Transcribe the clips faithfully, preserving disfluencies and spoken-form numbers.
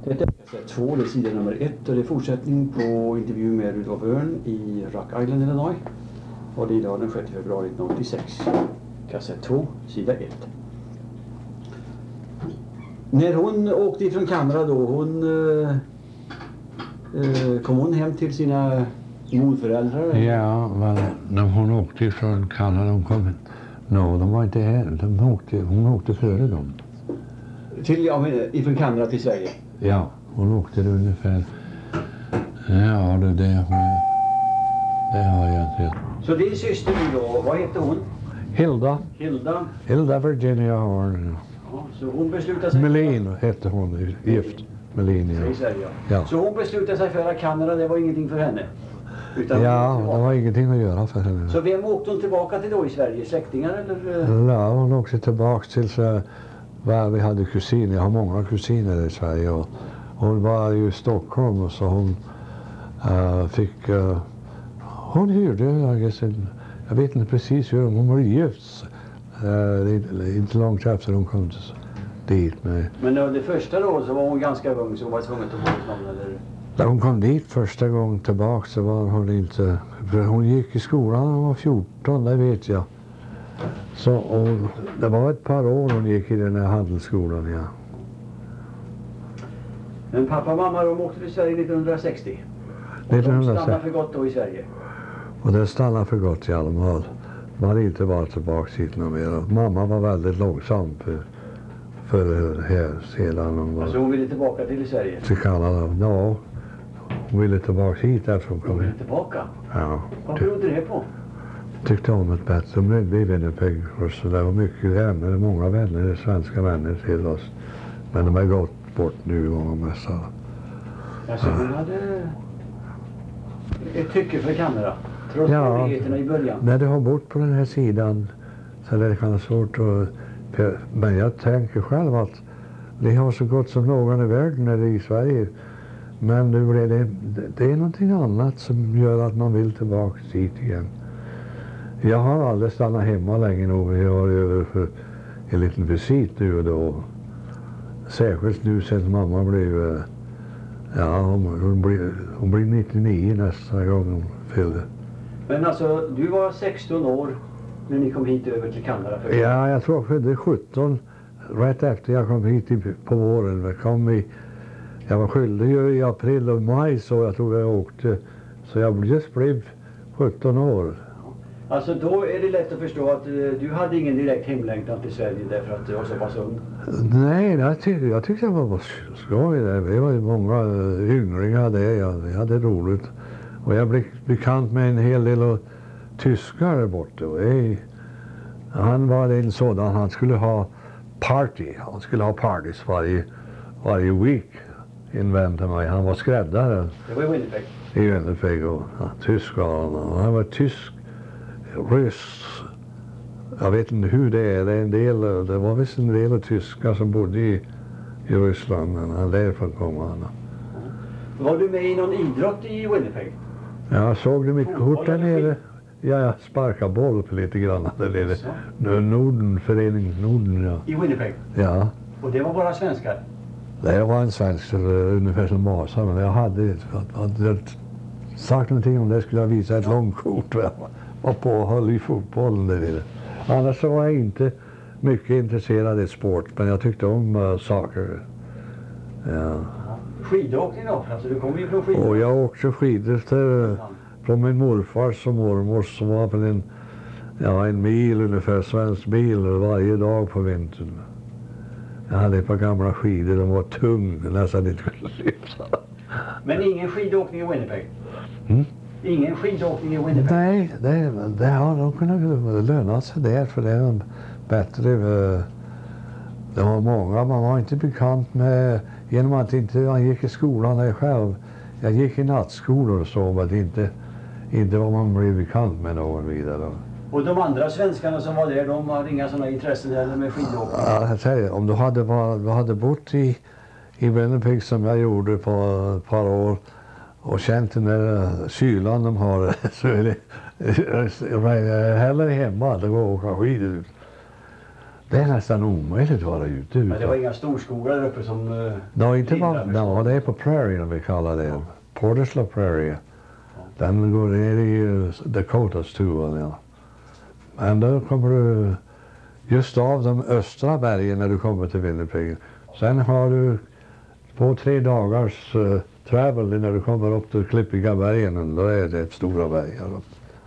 Detta är kassett två, det är sida nummer ett och det är fortsättning på intervju med Rudolf Örn i Rock Island, Illinois. Och det är idag den sjätte februari nittonhundraåttiosex. Kassett två, sida ett. När hon åkte ifrån Kanada då, hon eh, eh, kom hon hem till sina morföräldrar? Ja, men när hon åkte ifrån Kanada, hon kom no, de var inte här. De åkte, hon åkte före dem. Till, ja, ifrån Kanada till Sverige? Ja, hon åkte det ungefär. Ja, det, det, det har jag inte. Så din syster nu då, vad heter hon? Hilda. Hilda? Hilda Virginia Horn. Ja, så hon beslutade sig... Melin hette hon, gift. Melin, ja. I Sverige, ja. Ja. Så hon beslutade sig för att Kanada, det var ingenting för henne? Utan ja, det var ingenting att göra för henne. Så vem åkte hon tillbaka till då i Sverige? Släktingar eller? Ja, hon åkte tillbaka till så, var vi hade kusiner. Jag har många kusiner i Sverige. Och hon var ju i Stockholm och så hon uh, fick... Uh, hon hyrde, jag, guess, en, jag vet inte precis hur hon var gift. Uh, inte, inte långt efter hon kom till, dit. Med. Men då, det första då så var hon ganska ung så hon var tvungen att få ett namn eller? När hon kom dit första gången tillbaka så var hon inte... För hon gick i skolan när hon var fjorton, det vet jag. Så och, det var ett par år hon gick i den här handelsskolan, ja. Men pappa och mamma de åkte till Sverige nittonhundrasextio. Och nittonhundrasextio. de stannade för gott då i Sverige. Och det stannade för gott i alla fall. Man hade inte varit tillbaka hit någon mer. Mamma var väldigt långsam för, för här sedan hon var... Alltså hon ville tillbaka till Sverige? Till Kanada, ja. Hon ville tillbaka hit efter hon kom hon ville hit. Tillbaka? Ja. Vad berodde det på? Tyckte om ett bättre. De blev i Winnipeg. Så det var mycket vänner, många vänner, svenska vänner till oss. Men de har gått bort nu många mässar. Alltså hon hade ett tycke för Kanada. Trots ja, svårigheterna i början. När du har bott på den här sidan så det kan vara svårt att... Men jag tänker själv att det har så gott som någon i världen eller i Sverige. Men nu blir det, det är någonting annat som gör att man vill tillbaka dit igen. Jag har aldrig stannat hemma länge nog. Jag har över för en liten visit nu och då. Särskilt nu sen mamma blev... Ja, hon, hon, blir, hon blir nittionio nästa gång hon fyllde. Men alltså, du var sexton år när ni kom hit över till Kanada? För ja, jag tror jag fyllde sjutton rätt efter jag kom hit i, på våren. Jag, kom i, jag var skyldig i april och maj så jag tror jag åkte. Så jag just blev sjutton år. Alltså då är det lätt att förstå att uh, du hade ingen direkt hemlängtan till Sverige därför att du var så pass ung. Nej, jag, tyck, jag tyckte jag var skoj där. Det var ju många uh, ynglingar där. Jag, jag hade roligt. Och jag blev bekant med en hel del av tyskar där borta. Hey, han var en sådan, han skulle ha party. Han skulle ha parties varje, varje week. En vän till mig. Han var skräddare. Det var i Winnipeg. I Winnipeg och ja, tyskar. Han var tysk. Ryss. Jag vet inte hur det är. Det är en del, det var visst en del av tyskar som bodde i, i Ryssland. Men han därifrån kom han. Var du med i någon idrott i Winnipeg? Ja, jag såg det mitt kort där nere. Ja, jag sparkade boll för lite grann där nere. Norden, förening Norden, ja. I Winnipeg? Ja. Och det var bara svenskar? Det var en svensk, ungefär som Masa. Men jag hade, hade sagt någonting om det skulle jag visa ett långkort. Jag var på och höll i fotbollen där nere. Annars så var jag inte mycket intresserad i sport. Men jag tyckte om uh, saker. Ja. Skidåkning då? Alltså du kom ju från skidor. Och jag åkte skidor till, från min morfars och mormors som var på en, ja, en mil ungefär, svensk bil varje dag på vintern. Jag hade ett par gamla skidor, de var tunga, nästan inte kunde lyfta. Men ingen skidåkning i Winnipeg? Mm? Ingen skidåkning i Winnipeg? Nej, det, det har de kunnat löna sig där för det är bättre. Det var många, man var inte bekant med, genom att inte man gick i skolan där själv. Jag gick i nattskolor och så, men inte, inte var man blev bekant med någon vidare. Och de andra svenskarna som var där, de hade inga sådana intressen heller med skidåkning? Ja, jag säger, om du hade, var, du hade bott i, i Winnipeg som jag gjorde på ett par år och känt den där kylan de har så är det heller hemma att gå och åka skidor. Det är nästan omöjligt att vara ute. Men det var inga storskogar där uppe som... Uh, no, inte var, no, det är på prärien vi kallar det. Ja. Porterslow Prairie. Ja. Den går ner i uh, Dakotas too. Ja. Men då kommer du just av de östra bergen när du kommer till Winnipeg. Sen har du två, tre dagars uh, travel när du kommer upp till klippiga bergen. Då är det ett stora berg. Ja.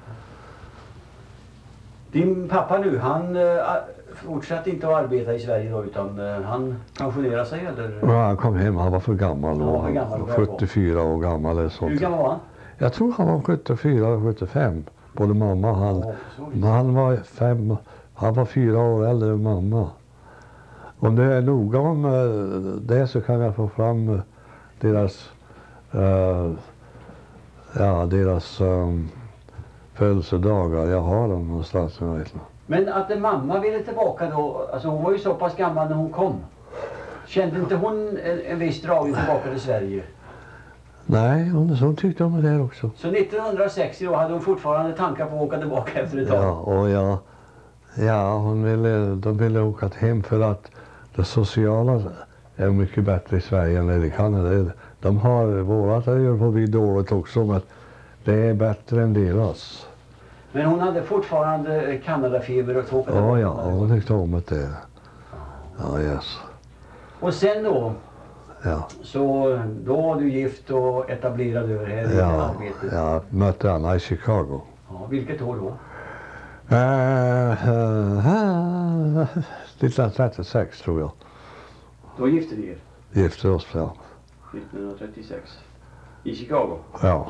Din pappa nu, han uh, fortsatte inte att arbeta i Sverige då, utan uh, han pensionerade sig eller? Ja, han kom hem, han var för gammal då. Han var för gammal, sjuttiofyra år gammal eller sånt. Hur gammal var han? Jag tror han var sjuttiofyra och sjuttiofem. Både mamma och han. Oh, men han var fem, han var fyra år äldre än mamma. Om det är noga om uh, det så kan jag få fram uh, deras uh, ja, deras um, födelsedagar. Jag har dem någonstans. Men att en mamma ville tillbaka då, alltså hon var ju så pass gammal när hon kom. Kände inte hon en, en viss dragning tillbaka till Sverige? Nej, hon, hon tyckte om det där också. Så nittonhundrasextio då hade hon fortfarande tankar på att åka tillbaka efter ett tag? Ja, och ja, ja hon ville, de ville åka hem för att det sociala är mycket bättre i Sverige än i Kanada. De har, vårat gör på vi dåligt också, men det är bättre än deras. Men hon hade fortfarande Kanadafeber och tåg. Ja, ja, hon tyckte om det. Ja, yes. Och sen då? Ja. Så då var du gift och etablerad över här i ja, arbetet? Ja, jag mötte Anna i Chicago. Ja, vilket år då? Uh, uh, uh, nittonhundratrettiosex tror jag. Då gifte ni er? Gifte oss, ja. nittonhundratrettiosex. I Chicago? Ja.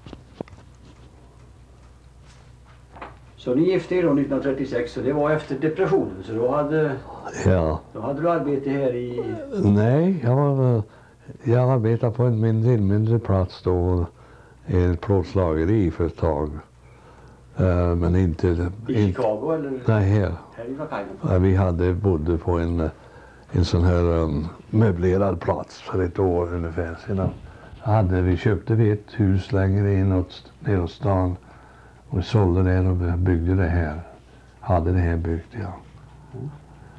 Så ni gifte er då nittonhundratrettiosex och det var efter depressionen, så då hade, ja. då hade du arbete här i... Nej, jag, var, jag arbetade på en mindre, mindre plats då, i ett plåtslageri för ett tag. Uh, men inte... I Chicago eller? Nej, här. Här i Rock Island? Uh, vi hade, bodde på en, en sån här um, möblerad plats för ett år ungefär sedan. Hade, vi köpte vi ett hus längre inåt, neråt stan. Och sålde det och byggde det här. Hade det här byggt, ja. Mm.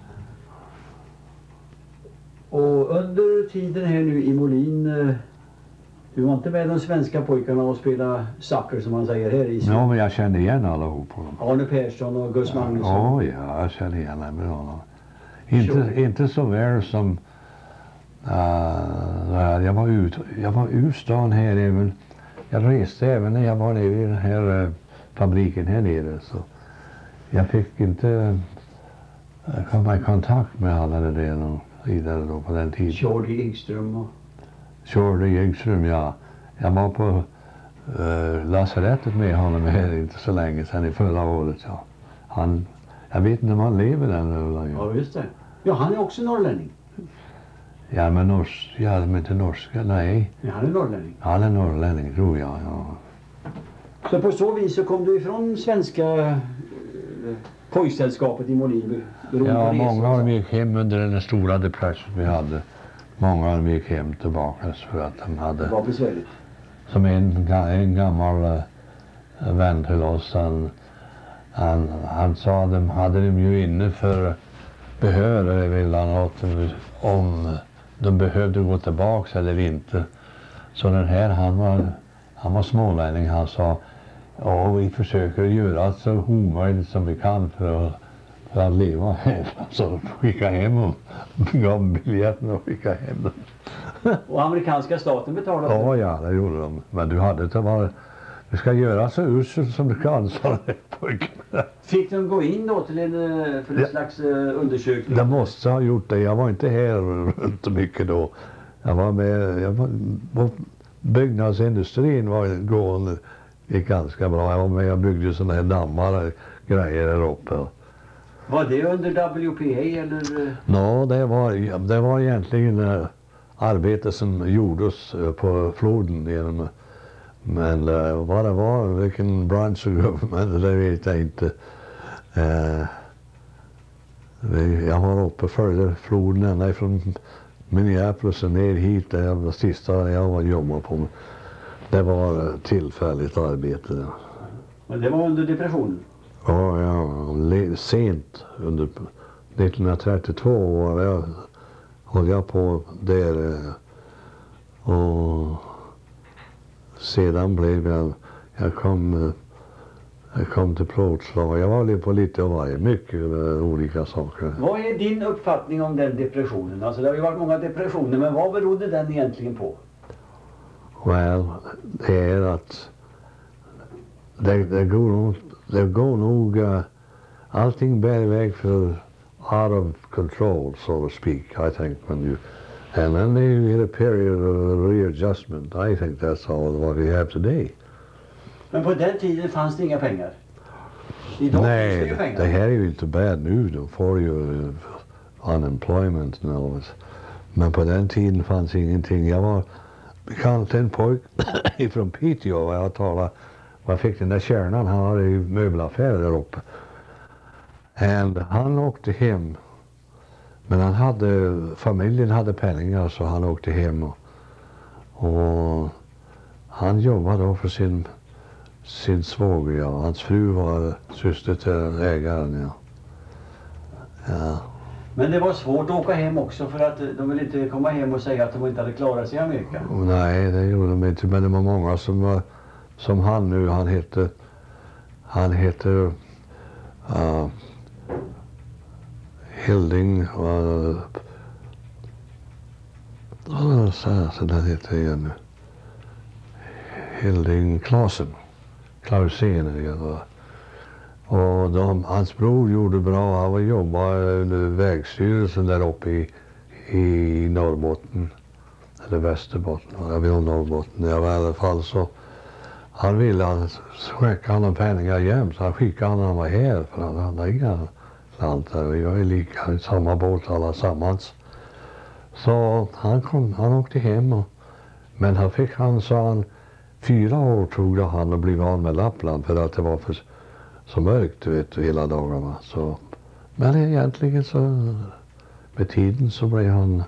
Och under tiden här nu i Molin, du var inte med de svenska pojkarna och spela soccer som man säger här i Sverige? Ja, men jag kände igen alla ihop på dem. Arne Persson och Gus ja, Magnusson? Ja, jag kände igen dem med honom. Inte, inte så väl som... Uh, jag var ut, jag var ur stan här även. Jag reste även när jag var nere i den här... Uh, fabriken här nere, så jag fick inte uh, komma i kontakt med alla det där och vidare då på den tiden. Shorty Engström och... Shorty Engström, ja. Jag var på uh, lasarettet med honom här inte så länge sedan i förra året, ja. Han, jag vet inte om han lever än. Ja, just det. Ja, han är också norrlänning. Ja, men norsk, ja, men inte norska, nej. Ja, han är norrlänning. Han är norrlänning, tror jag, ja. Så på så vis så kom du ifrån svenska eh, pojksällskapet i Molin? Ja, många av dem gick hem under den stora depressionen vi hade. Många av dem gick hem tillbaka för att de hade... Det var besvärligt. Som en, en gammal uh, vän till oss, han, han, han sa att de hade dem ju inne för behörare, vill han åt om de behövde gå tillbaka eller inte. Så den här, han var, han var smålänning, han sa ja, vi försöker göra så omöjligt som vi kan för att, för att leva här. Så skicka hem och gav biljetten och skicka hem dem. Och amerikanska staten betalade? Ja, ja, det gjorde de. Men du hade inte bara... Du ska göra så uselt som du kan, sa det pojkarna. Fick de gå in då till en, för en ja. slags undersökning? De måste ha gjort det. Jag var inte här runt mycket då. Jag var med... Jag var, byggnadsindustrin var gående, gick ganska bra. Jag var med och byggde sådana här dammar och grejer där uppe. Var det under W P A eller? Ja, det var, det var egentligen uh, arbete som gjordes uh, på floden genom... Men uh, vad det var, vilken bransch of government, det vet jag inte. Uh, vi, jag var uppe följde floden ända från Minneapolis och ner hit. Det var sista jag var jobbade på. Det var uh, tillfälligt arbete. Men det var under depressionen? Ja, ja, sent under nittonhundratrettiotvå var jag, höll jag på där eh, och sedan blev jag, jag kom, eh, jag kom till plåtslag. Jag var på lite av varje, mycket eh, olika saker. Vad är din uppfattning om den depressionen? Alltså det har ju varit många depressioner, men vad berodde den egentligen på? Well, det är att det, det, går, nog, det går nog uh, allting bär iväg för out of control, so to speak, I think, when you and then you hit a period of readjustment. I think that's all what we have today. Men på den tiden fanns det inga pengar. Idag finns det ju Nej, pengar. det här är ju inte bad nu. Då får ju uh, unemployment and all this. Men på den tiden fanns ingenting. Jag var bekant en pojk ifrån Piteå och jag talade. Jag fick den där kärnan, han hade ju möbelaffärer där uppe. And han åkte hem. Men han hade, familjen hade pengar så han åkte hem. Och, och han jobbade då för sin, sin svåger, ja. Hans fru var syster till ägaren, ja. Ja. Men det var svårt att åka hem också för att de ville inte komma hem och säga att de inte hade klarat sig i Amerika. Och nej, det gjorde de inte. Men det var många som var, som han nu, han heter, han heter uh, Hilding, uh, vad sa jag så där heter igen nu? Hilding Clausen, Clausen, ja. Och de, hans bror gjorde bra, han var jobbade under vägstyrelsen där uppe i, i Norrbotten. Eller Västerbotten, jag vill Norrbotten. Jag var i alla fall så, han ville att skicka honom pengar jämt. Så han skickade honom, han var här för han hade inga slantar. Vi var ju lika i samma båt allasammans. Så han kom, han åkte hem och, men han fick, han sa han, fyra år tog det han att bli van med Lappland för att det var för så mörkt, du vet, hela dagarna. Så, men egentligen så, med tiden så blev han,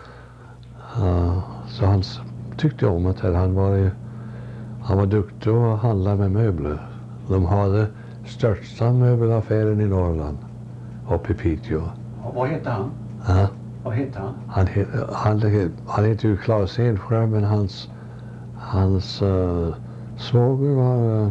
uh, så han tyckte om att han var, han var duktig att handla med möbler. De hade största möbelaffären i Norrland, uppe i Piteå. Och vad hette han? Uh, Vad hette han? han, han, han, han heter ju Claes Ensjö, men hans, hans uh, svåger var, uh,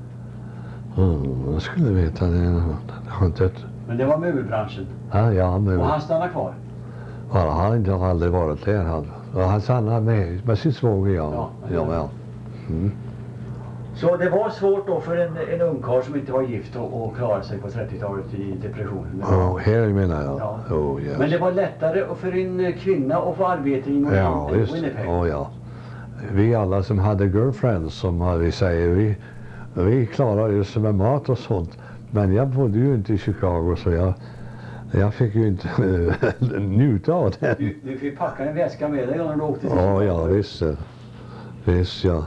Mm, jag skulle veta det. Det har inte ett... Men det var möbelbranschen. Ja, ja, möbel. Och han stannade kvar. Ja, han har aldrig varit där. Han, han stannade med, med sin svåger, ja. Ja, ja, ja. Mm. Så det var svårt då för en, en ungkarl som inte var gift och, och klara sig på trettiotalet i depressionen. Ja, här menar jag. Ja. Oh, yes. Men det var lättare för en kvinna att få arbete i ja, Winnipeg. Oh, ja. Vi alla som hade girlfriends, som vi säger, vi, vi klarade ju sig med mat och sånt. Men jag bodde ju inte i Chicago, så jag, jag fick ju inte njuta av det. Du, du fick packa en väska med dig när du åkte till Ja, Chicago. ja, visst. Visst, ja.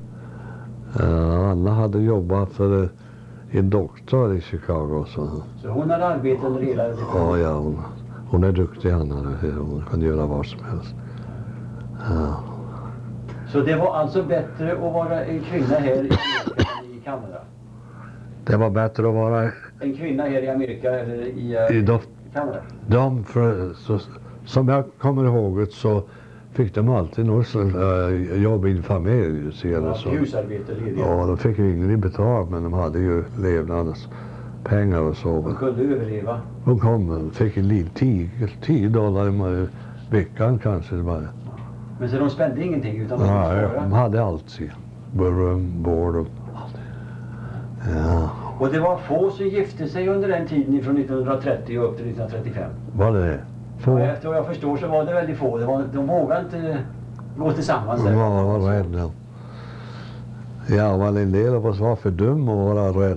Uh, Anna hade jobbat för en doktor i Chicago. Så, så hon hade arbete under hela tiden? Ja, ja, hon, hon är duktig, Anna. Hon kan göra vad som helst. Uh. Så det var alltså bättre att vara en kvinna här i Amerika än i Kanada? Det var bättre att vara en kvinna här i Amerika eller i, uh, i do, Kanada? De, för, så, som jag kommer ihåg det, så fick de alltid något uh, jobb i en familj. Ja, husarbete, lediga. Ja, de fick ju ingen betalt, men de hade ju levnadspengar och så. De kunde överleva. De kom, fick en liv, tio, tio dollar i veckan kanske bara. Men så de spände ingenting utan de ja, ja, de hade allt. Rum, bord och allt. Ja. Och det var få som gifte sig under den tiden från nittonhundratrettio upp till nittonhundratrettiofem. Var det det? Få? Ja, efter vad jag förstår så var det väldigt få. Det var, de vågade inte gå tillsammans. De var, var rädda. Ja, men en del av oss var för dum att vara rädd.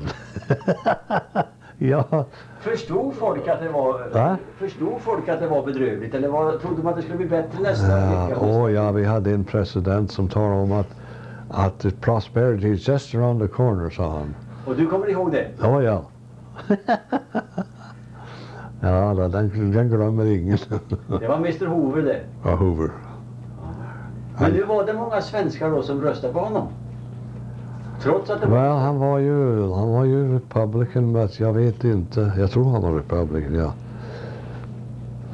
Ja. Förstod folk att det var Va? Förstod folk att det var bedrövligt eller var, trodde man att det skulle bli bättre nästa ja, vecka? Åh, ja, vi hade en president som talade om att att prosperity is just around the corner, sa han. Och du kommer ihåg det? Ja, ja. Ja, då, den, den glömmer ingen. Det var mister Hoover det. Ja, Hoover. Men nu var det många svenskar då som röstade på honom. Trots att det var... Well, han var ju, han var ju republican, men jag vet inte. Jag tror han var republican, ja.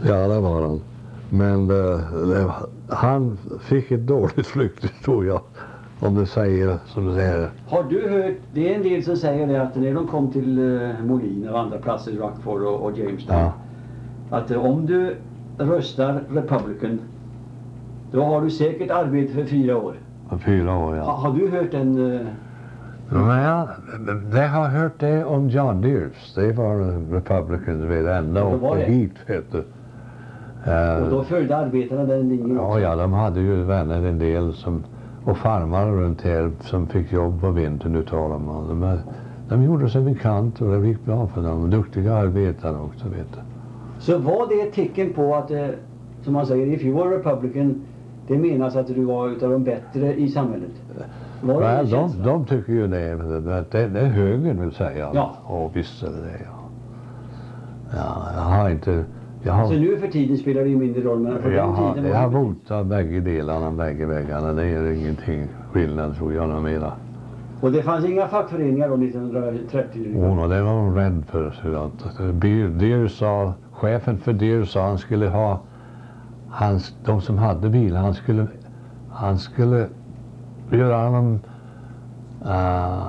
Ja, det var han. Men uh, det, han fick ett dåligt rykte, tror jag. Om du säger som du säger. Har du hört, det är en del som säger det att när de kom till uh, Molin och andra platser, Rockford och, och Jamestown. Ja. Att uh, om du röstar Republican, då har du säkert arbete för fyra år. För fyra år, ja. Ha, har du hört en... Uh... Ja, det har hört det om John Deers. Det var Republicans vid ända och hit, vet du. Uh, och då följde arbetarna den linjen också? Ja, de hade ju vänner en del som... Och farmare runt här som fick jobb på vintern utav dem. De, de gjorde sig bekant och det gick bra för dem. Duktiga arbetare också, vet du. Så var det ett tecken på att, eh, som man säger, if you were Republican, det menas att du var utav de bättre i samhället? Var det well, de, de tycker ju det. Det, det, det är högern vill säga. Ja. Och visst är det det, ja. Ja, jag har inte... Jag har, så nu för tiden spelar det ju mindre roll, men för jag den har, tiden... Jag har votat bägge delarna, bägge väggarna. Det är ingenting skillnad, tror jag, någon mera. Och det fanns inga fackföreningar då nittonhundratrettio? Oh, det var de rädd för. Så att, Deer sa, chefen för Deer sa han skulle ha, hans, de som hade bilar, han skulle, han skulle göra dem, uh,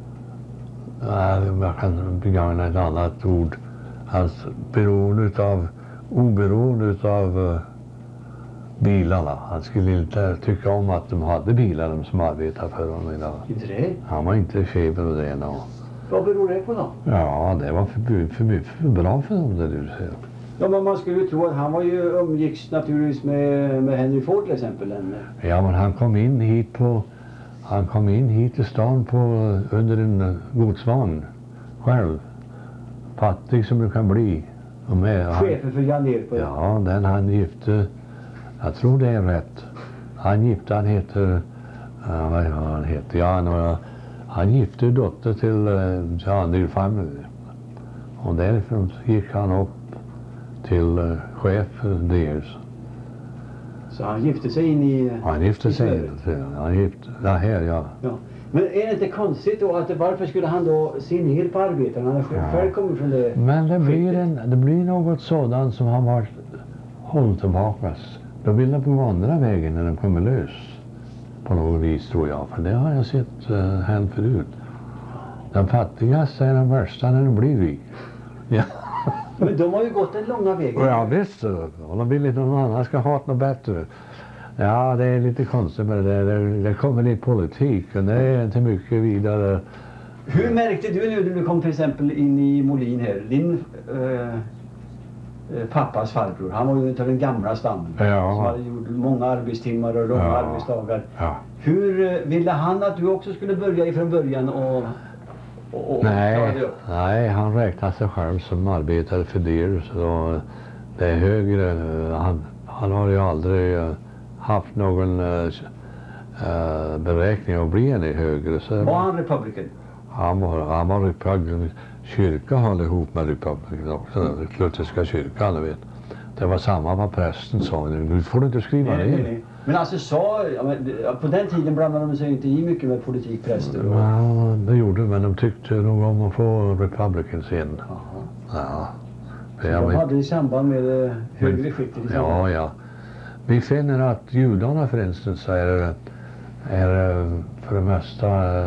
uh, jag kan begagna ett annat ord, hans beroende utav, oberoende utav uh, bilarna. Han skulle inte tycka om att de hade bilar, de som arbetade för honom idag. Inte det? Han var inte chef med det. No. Vad beror det på då? Ja, det var för, för, för bra för dem, det du säger. Ja, men man skulle ju tro att han var ju umgicks naturligtvis med, med Henry Ford till exempel. En... Ja, men han kom in hit på, han kom in hit till stan på, under en godsvagn själv. Fattig som du kan bli. Och med, chefen för Jan Erik? Ja, den han gifte, jag tror det är rätt. Han gifte, han heter, uh, vad han heter, ja, några, han gifte dotter till uh, Jan Erik familj. Och därifrån gick han upp till uh, chef för Deers. Så han gifte sig in i... Han gifte sig in, han gifte, ja, här, ja. Ja. Men är det inte konstigt då att varför skulle han då se ner på arbetarna? Han ja. själv kommer från det. Men det blir, en, det blir något sådant som han var hållit tillbaka. Då vill de gå andra vägen när de kommer lös. På något vis, tror jag. För det har jag sett uh, hänt förut. Den fattigaste är den värsta när de blir rik. Ja. Men de har ju gått den långa vägen. Ja, visst. Och de vill inte att någon annan ska ha något bättre. Ja, det är lite konstigt med det. Det, det kommer lite politik. Och det är inte mycket vidare. Hur märkte du nu när du kom till exempel in i Molin här? Din uh, pappas farbror, han var ju utav den gamla stammen. Ja. Som hade gjort många arbetstimmar och långa ja. arbetsdagar. Ja. Hur ville han att du också skulle börja ifrån början och... och, och nej, nej, han räknade sig själv som arbetare för Deers. Så det är högre. Han, han har ju aldrig haft någon uh, beräkning att bli en högre. Så var han republikan? Han var, han var republikan. Kyrka höll ihop med republiken också. Den lutherska kyrkan, du vet. Det var samma vad prästen sa. Nu får du inte skriva nej, det. Nej, nej. Men alltså sa, ja, men, på den tiden blandade de sig inte i mycket med politikpräster. Och... Ja, det gjorde, men de tyckte nog om att få republicans in. Ja. Så de vet... hade i samband med det högre skiktet i ja, ja. Vi finner att judarna för instance är, är för det mesta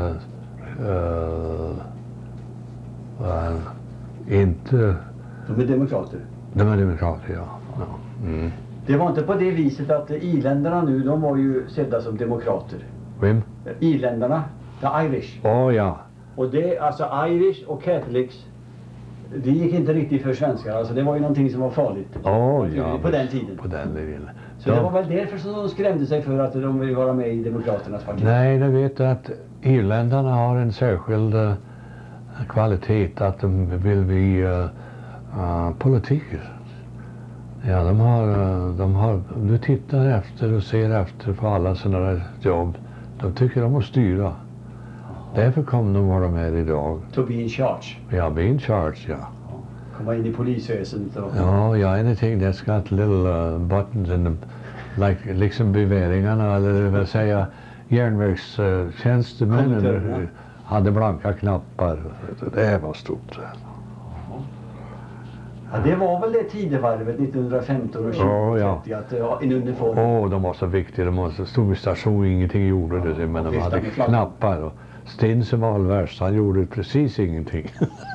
uh, uh, inte... De är demokrater. De är demokrater, ja. ja. Mm. Det var inte på det viset att irländarna nu, de var ju sedda som demokrater. Vem? Irländarna, the Irish. Åh, oh, ja. Och det, alltså Irish och Catholics, det gick inte riktigt för svenskar. Alltså det var ju någonting som var farligt. Åh, oh, ja. På den tiden. På den tiden. Så de... det var väl därför som de skrämde sig för att de ville vara med i demokraternas parti. Nej, du vet att irländarna har en särskild uh, kvalitet att de vill bli uh, uh, politiker. Ja, de har, de har, du tittar efter och ser efter på alla sådana jobb. De tycker om att styra. Aha. Därför kom de var de här idag. To be in charge? Ja, be in charge, ja. ja. Komma in i polisväsendet och... Ja, ja, anything that's got little uh, buttons in them. Like, liksom beväringarna, eller det vill säga järnvägstjänstemännen uh, hade blanka knappar. Det var stort. Ja, det var väl det tidevarvet nittonhundrafemton och tjugo Ja, trettio att ja, en uniform. Åh, oh, de var så viktiga. De var så stor station, ingenting gjorde det. Ja, men de hade knappar. Och Stinsen var väl värst. Han gjorde precis ingenting.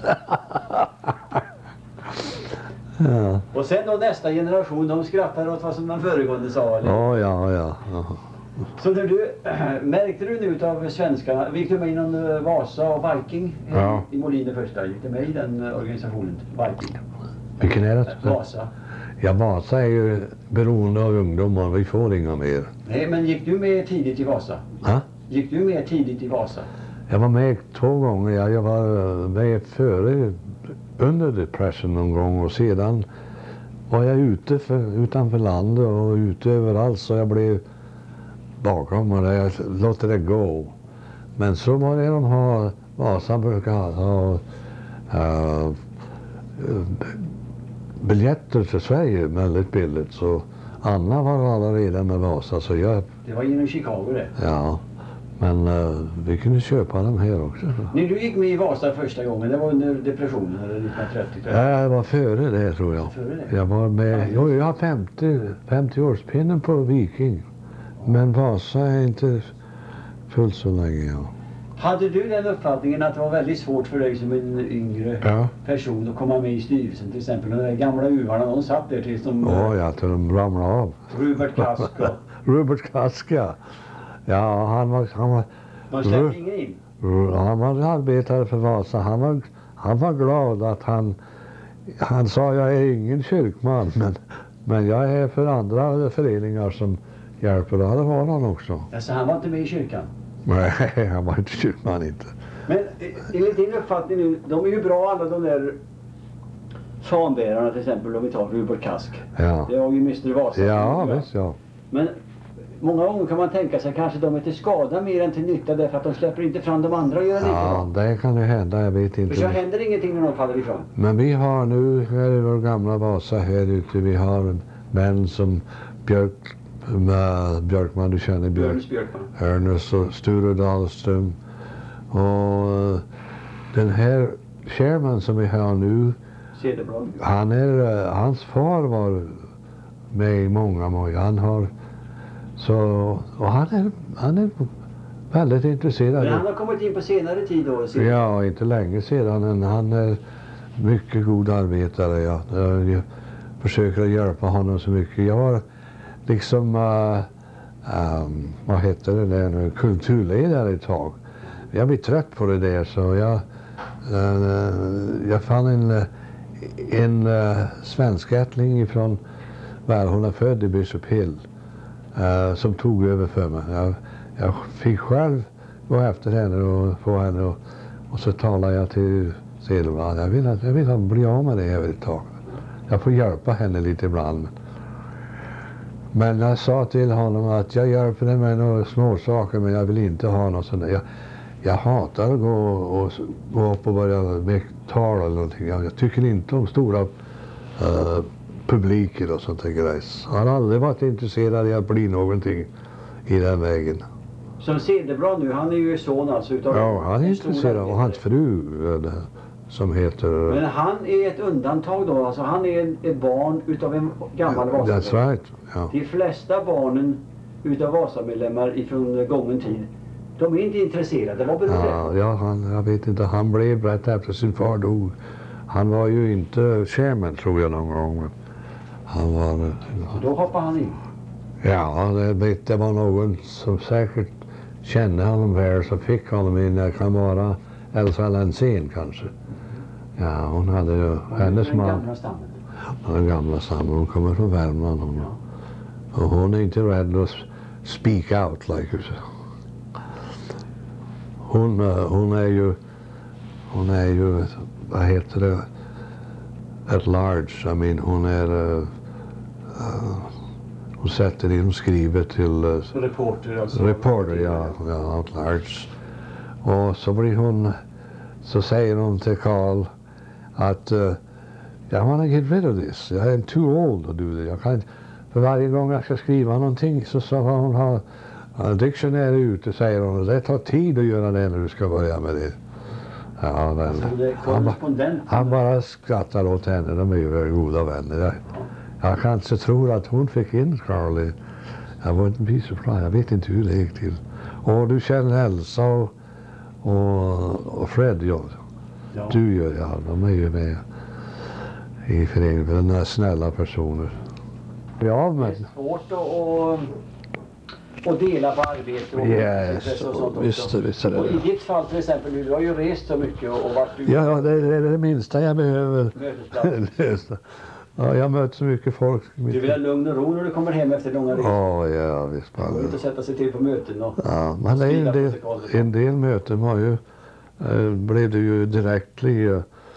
Ja. Och sen då nästa generation, de skrattar åt vad som den föregående sa, eller? Ja, ja, ja. ja. Så när du, äh, märkte du nu av svenskarna, gick du med i någon Vasa och Viking? Ja. I Molin första, gick du med i den uh, organisationen, Viking? Vilken är det? Vasa. Ja, Vasa är ju beroende av ungdomar, vi får inga mer. Nej, men gick du med tidigt i Vasa? Ha? Gick du med tidigt i Vasa? Jag var med två gånger, ja, jag var med före, under depression någon gång och sedan var jag ute för, utanför landet och ute överallt så jag blev bakom och jag låter det gå. Men så var det de har, Vasa brukar ha uh, biljetter till Sverige väldigt billigt så Anna var alla redan med Vasa så jag... Det var genom Chicago det? Ja. Men uh, vi kunde köpa dem här också. När du gick med i Vasa första gången, det var under depressionen eller nittonhundratrettio? Ja, det var före det tror jag. Före det? Jag var med, jo, jag har femtio, femtio-årspinnen på Viking. Men Vasa är inte fullt så länge. Ja. Hade du den uppfattningen att det var väldigt svårt för dig som en yngre ja. person att komma med i styrelsen till exempel? De där gamla uvarna, de satt där tills de... Ja, ja, till de ramlade av. Robert Kask och... Robert Kask, ja. Ja, han var... Han var man släppte ingen in? Han var arbetare för Vasa. Han var, han var glad att han... Han sa, jag är ingen kyrkman, men, men jag är för andra föreningar som hjälper. Det var han också. Alltså han var inte med i kyrkan? Nej, han var inte kyrkman inte. Men enligt din uppfattning nu, de är ju bra alla de där fanbärarna till exempel, om vi tar Robert Kask. Ja. Det var ju mister Vasa. Ja, visst ja. Men många gånger kan man tänka sig kanske de är till skada mer än till nytta därför att de släpper inte fram de andra och gör Ja, lite. det kan ju hända, jag vet inte. För så händer ingenting när de faller ifrån. Men vi har nu, här i vår gamla Vasa här ute, vi har män som Björk, med Björkman, du känner Björk. Ernest Björkman. Ernest och Sture Dahlström. Och den här chairman som vi har nu, Cederblad. han är, hans far var med i många, många. Han har så, och han är, han är väldigt intresserad. Men han har kommit in på senare tid då? Sedan. Ja, inte länge sedan. Men han är mycket god arbetare. Ja. Jag försöker hjälpa honom så mycket. Jag var liksom, uh, um, vad heter det där nu, kulturledare ett tag. Jag blev trött på det där så jag, uh, jag fann en, en uh, svenskättling ifrån var hon är född i Bishop Hill. Uh, som tog över för mig. Jag, jag fick själv gå efter henne och få henne och, och så talade jag till Cederblad. Jag vill att jag vill bli av med det här ett tag. Jag får hjälpa henne lite ibland. Men jag sa till honom att jag hjälper henne med några små saker men jag vill inte ha något sånt där. Jag, jag hatar att gå, och, gå upp och börja med tal eller någonting. Jag, jag tycker inte om stora uh, publiker och sånt där grejs. Han har aldrig varit intresserad i att bli någonting i den vägen. Som Cederblad nu, han är ju son alltså utav... Ja, han är intresserad och hans fru som heter... Men han är ett undantag då, alltså han är ett barn utav en gammal Vasa. That's right, ja. De flesta barnen utav Vasamedlemmar ifrån gången tid, de är inte intresserade, vad beror ja, det? Ja, han, jag vet inte, han blev rätt efter sin far dog. Han var ju inte chairman tror jag någon gång. Han var... Och då hoppade han in? Ja, det, vet, det var någon som säkert kände honom väl så fick honom in. Det kan vara Elsa Lansén kanske. Ja, hon hade ju hennes man. Den gamla stammen? Den gamla stammen. Hon kommer från Värmland. Hon. Ja. Och hon är inte rädd att speak out like you say. Hon, hon är ju hon är ju, vad heter det, at large. I mean, hon är uh, uh, hon sätter in och skriver till uh, reporter, alltså. reporter, ja, ja, at large. Och så blir hon, så säger hon till Carl att uh, I wanna get rid of this. Jag är too old to do this. Jag kan, för varje gång jag ska skriva någonting så ska hon ha en dictionary ute, säger hon. Och det tar tid att göra det när du ska börja med det. Ja, men Alltså, det är han, ba- korrespondenten. han bara skrattar åt henne. De är ju väldigt goda vänner. Jag, jag kanske tror att hon fick in Carly. Jag var inte bli surprised. Jag vet inte hur det gick till. Och du känner Elsa och, och, och Fred. Ja. Ja. Du gör ja. De är ju med i föreningen. För de är snälla personer. Ja, Det men... är svårt att, att, att dela på arbete och Yes, intresse och sånt visst, också. visst är det Och i det. ditt fall till exempel, du har ju rest så mycket och varit ute Ja, ja, det är det minsta jag behöver mötesplats. lösa. Ja, jag möter så mycket folk. Du vill ha lugn och ro när du kommer hem efter långa resor. Ja, ja, visst. Det går inte att sätta sig till på möten och Ja, men det är en del, en del möten var ju, eh, blev det ju direkt uh,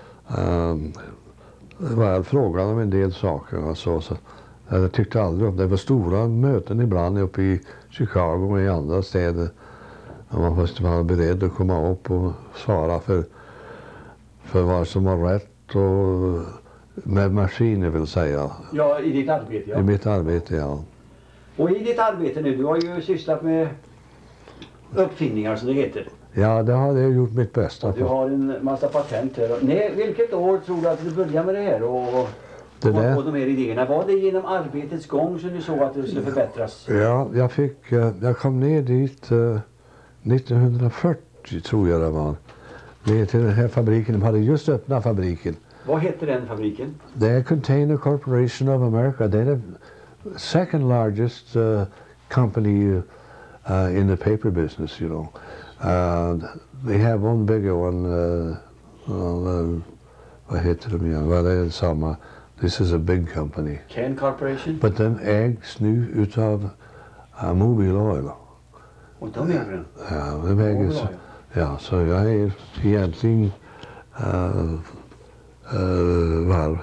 det var frågan om en del saker. Alltså, så, jag tyckte aldrig om det. var stora möten ibland uppe i Chicago och i andra städer. Och man måste vara beredd att komma upp och svara för, för vad som var rätt och med maskiner vill säga. Ja, i ditt arbete, ja. I mitt arbete, ja. Och i ditt arbete nu, du har ju sysslat med uppfinningar som det heter. Ja, det har jag gjort mitt bästa Du för. har en massa patent här. Nej, vilket år tror du att du började med det här och, Det och, där- och de här idéerna? Var det genom arbetets gång som du såg att det skulle förbättras? Ja, jag fick, eh, jag kom ner dit eh, nittonhundrafyrtio tror jag det var. Ner till den här fabriken, de hade just öppnat fabriken. Vad hette den fabriken? Det är Container Corporation of America. Det är the second largest uh, company uh, in the paper business, you know. Uh, they have one bigger one, uh, uh, vad heter de igen? Vad är det samma? This is a big company. Ken Corporation? Men den ägs nu utav uh, Mobil Oil. Och de äger den? Ja, de ägs, Mobil Oil. ja, så jag är egentligen uh, uh, well,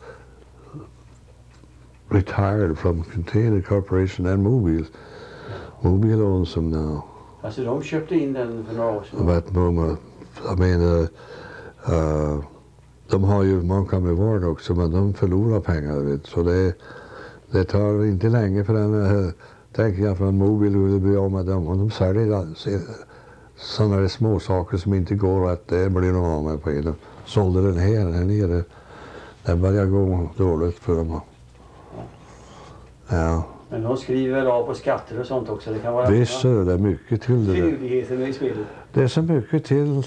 retired from Container Corporation and Mobil. Mobil owns them now. Alltså de köpte in den för några år sedan. But Moma, jag menar, uh, de har ju Montgomery Ward också, men de förlorar pengar, vet. Så det, det tar inte länge för den, uh, tänker jag, från Mobil vill bli av med dem. Och de säljer sådana små saker som inte går rätt, det blir de av med på en. Sålde den här, här nere. Det börjar gå dåligt för dem. Ja. Men de skriver väl av på skatter och sånt också. Det kan vara Visst är det mycket till det där. finurligheter med i spelet. Det är så mycket till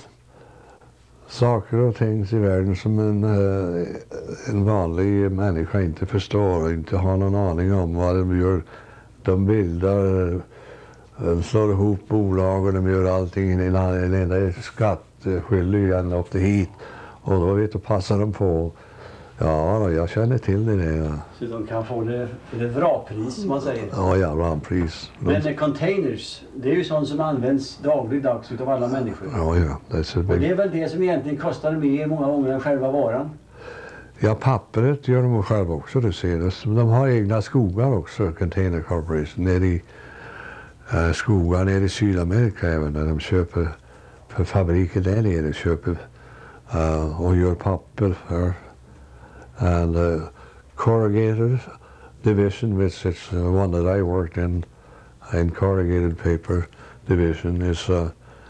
saker och ting i världen som en, eh, en vanlig människa inte förstår och inte har någon aning om vad de gör. De bildar, de slår ihop bolag och de gör allting. En enda är skattskyldig ända upp till hit. Och då vet du, passar de på. Ja, då, jag känner till det. där, Ja, Så de kan få det för ett vrapris som man säger. ja, ja rampris. De, Men eh, containers, det är ju sånt som används dagligdags utav alla människor. ja, ja. Det är så Och det big. är väl det som egentligen kostar mer många gånger än själva varan. Ja, pappret gör de själva också, du ser det. De har egna skogar också, Container Corporation, nere i uh, skogar nere i Sydamerika även, där de köper för fabriker där nere, köper uh, och gör papper för. And uh, corrugated division, which is uh, one that I worked in, in corrugated paper division, is uh,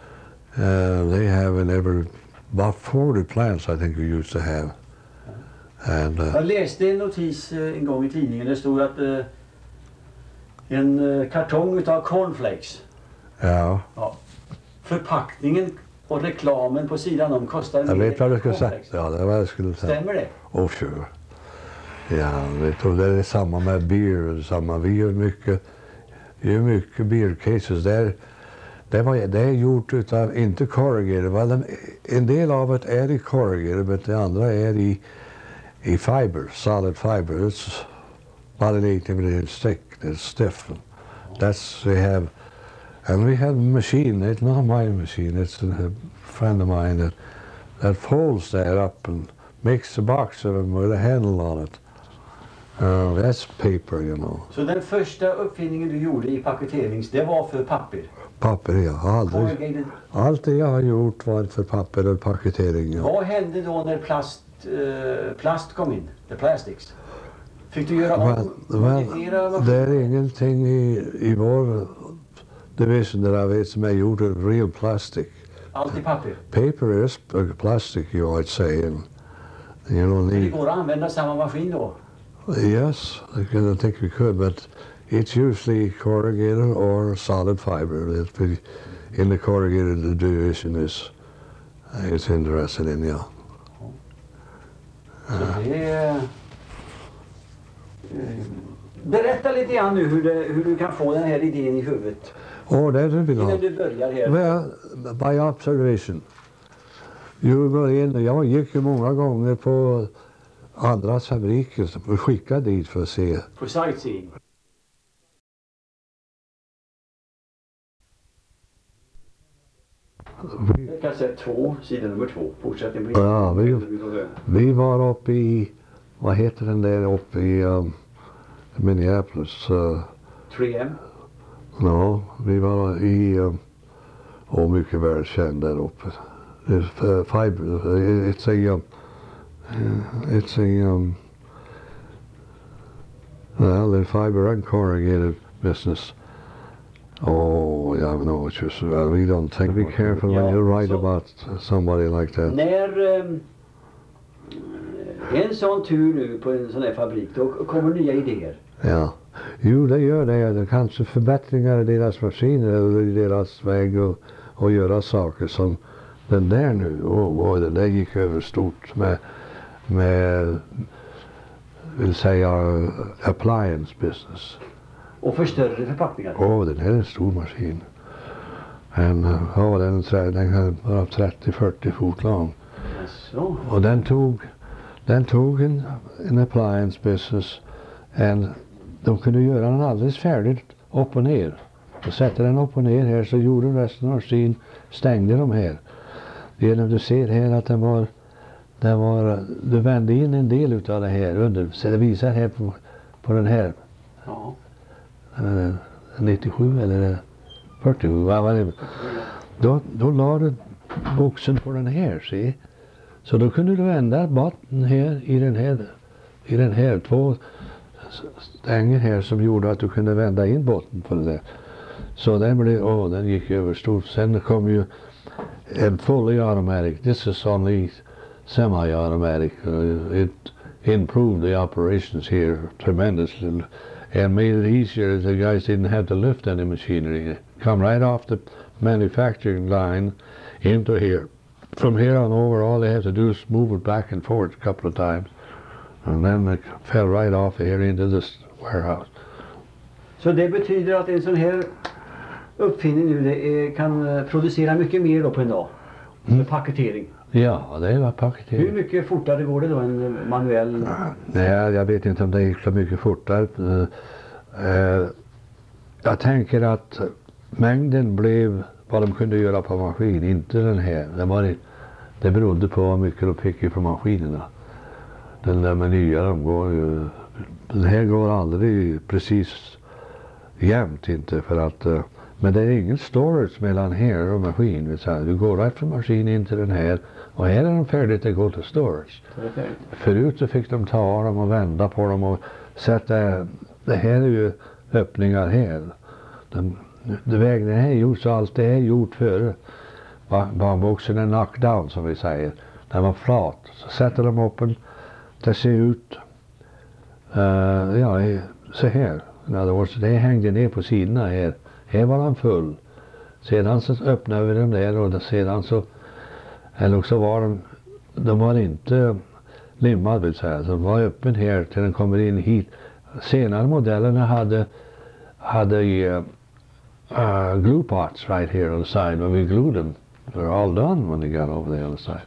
uh, they have in every, about forty plants I think we used to have. And, uh, Jag läste en notis eh, en gång i tidningen. Det stod att eh, en eh, kartong utav cornflakes, ja, ja, förpackningen och reklamen på sidan om kostar jag mer vet vad du än skulle säga. cornflakes. Ja, det var vad jag skulle säga. Stämmer det? Oh, sure. Ja, vet du, det är samma med beer. Samma. Vi gör mycket, vi gör mycket beer cases. Det är, det, var, det är gjort utav, inte corrugated. Well, en, en del av det är i corrugated, men det andra är i, i fiber, solid fiber. It's body with a stick, it's stiff. That's, we have, and we have a machine, it's not my machine, it's a friend of mine that, that folds that up and makes a box of them with a handle on it. Uh, that's paper, you know. Så den första uppfinningen du gjorde i paketerings, det var för papper? Papper, jag har aldrig... Corrugated. Allt det jag har gjort var för papper och paketering. Ja. Vad hände då när plast, eh, plast kom in? The plastics. Fick du göra Well, om? well, modifiera det är ingenting i, i vår division där jag vet som är gjort av real plastic. Allt i papper. Paper is p- plastic, you might say, and you don't Men det need. går att använda samma maskin då? Yes, I can- I think we could, but it's usually corrugated or solid fiber. It's pretty, in the corrugated, the division is is interested in, yeah. Så det är... eh, Berätta lite grann nu hur, det, hur du kan få den här idén i huvudet. Oh, that would be Innan long. du börjar här. Well, by observation. You går in, jag gick ju många gånger på andras fabriker och skickade dit för att se. På sightseeing. Kassett två, sida nummer två. Fortsättning på Ja, vi, vi var uppe i, vad heter den där uppe i um, Minneapolis? Uh, tre M. no, vi var i, um, och mycket väl känd där uppe. It's uh, fiber, it's a, um, it's a, um, well, the fiber and corrugated business. Oh, yeah, no, it's just, well, we don't think, be careful when Ja, you write så- about somebody like that. När ehm, en sån tur nu på en sån här fabrik, då kommer nya idéer. Ja, jo det gör det. Det kanske förbättringar i deras maskiner eller i deras väg och, och göra saker som den där nu. Åh, oh, den där gick över stort med, med vill säga appliance business. Och för större förpackningar. Åh, oh, den här är en stor maskin. En, ja, den, trä- den kan vara trettio till fyrtio fot lång. Så. Och den tog, den tog en, en appliance business. En, de kunde göra den alldeles färdigt upp och ner. Och sätta den upp och ner här så gjorde resten av maskin, stängde de här. Genom du ser här att den var, den var, du vände in en del utav det här under. Så det visar här på, på den här. Ja. eh, nittiosju eller fyrtiosju, vad var det? Då, då la du boxen på den här, se. Så då kunde du vända botten här i den här, i den här, två stänger här som gjorde att du kunde vända in botten på det där. Så den blev, åh, den gick över stort. Sen kom ju en fully automatic. This is only semi-automatic. Uh, it improved the operations here tremendously and made it easier. The guys didn't have to lift any machinery. Come right off the manufacturing line into here. From here on over, all they have to do is move it back and forth a couple of times. And then it fell right off here into this warehouse. Så det betyder att en sån här uppfinning nu det är, kan eh, producera mycket mer då på en dag. Med paketering. Ja, det var Hur paketering. mycket fortare går det då än eh, manuell? Nej, jag vet inte om det gick så mycket fortare. Eh, eh, jag tänker att mängden blev vad de kunde göra på maskin, inte den här. Det, var, det- det berodde på vad mycket de fick ifrån maskinerna. Den där med nya, de går ju, den här går aldrig precis jämnt inte för att, eh, men det är ingen storage mellan här och maskin. vill säga. Du går rätt från maskin in till den här och här är de färdigt att gå till storage. Så det är färdigt. Förut så fick de ta av dem och vända på dem och sätta, det här är ju öppningar här. De, det vägen är gjort så allt det är gjort före. Ba- Barnboxen är knocked down som vi säger. Den var flat. Så sätter de upp en, det ser ut, uh, ja i- så här. In other words, det hängde ner på sidorna här. Här var den full. Sedan så öppnade vi den där och sedan så, eller också var de, de var inte limmad vill säga. Så de var öppen här till den kommer in hit. Senare modellerna hade, hade uh, uh, glue pots right here on the side. When we glued them, they're all done when they got over the other side.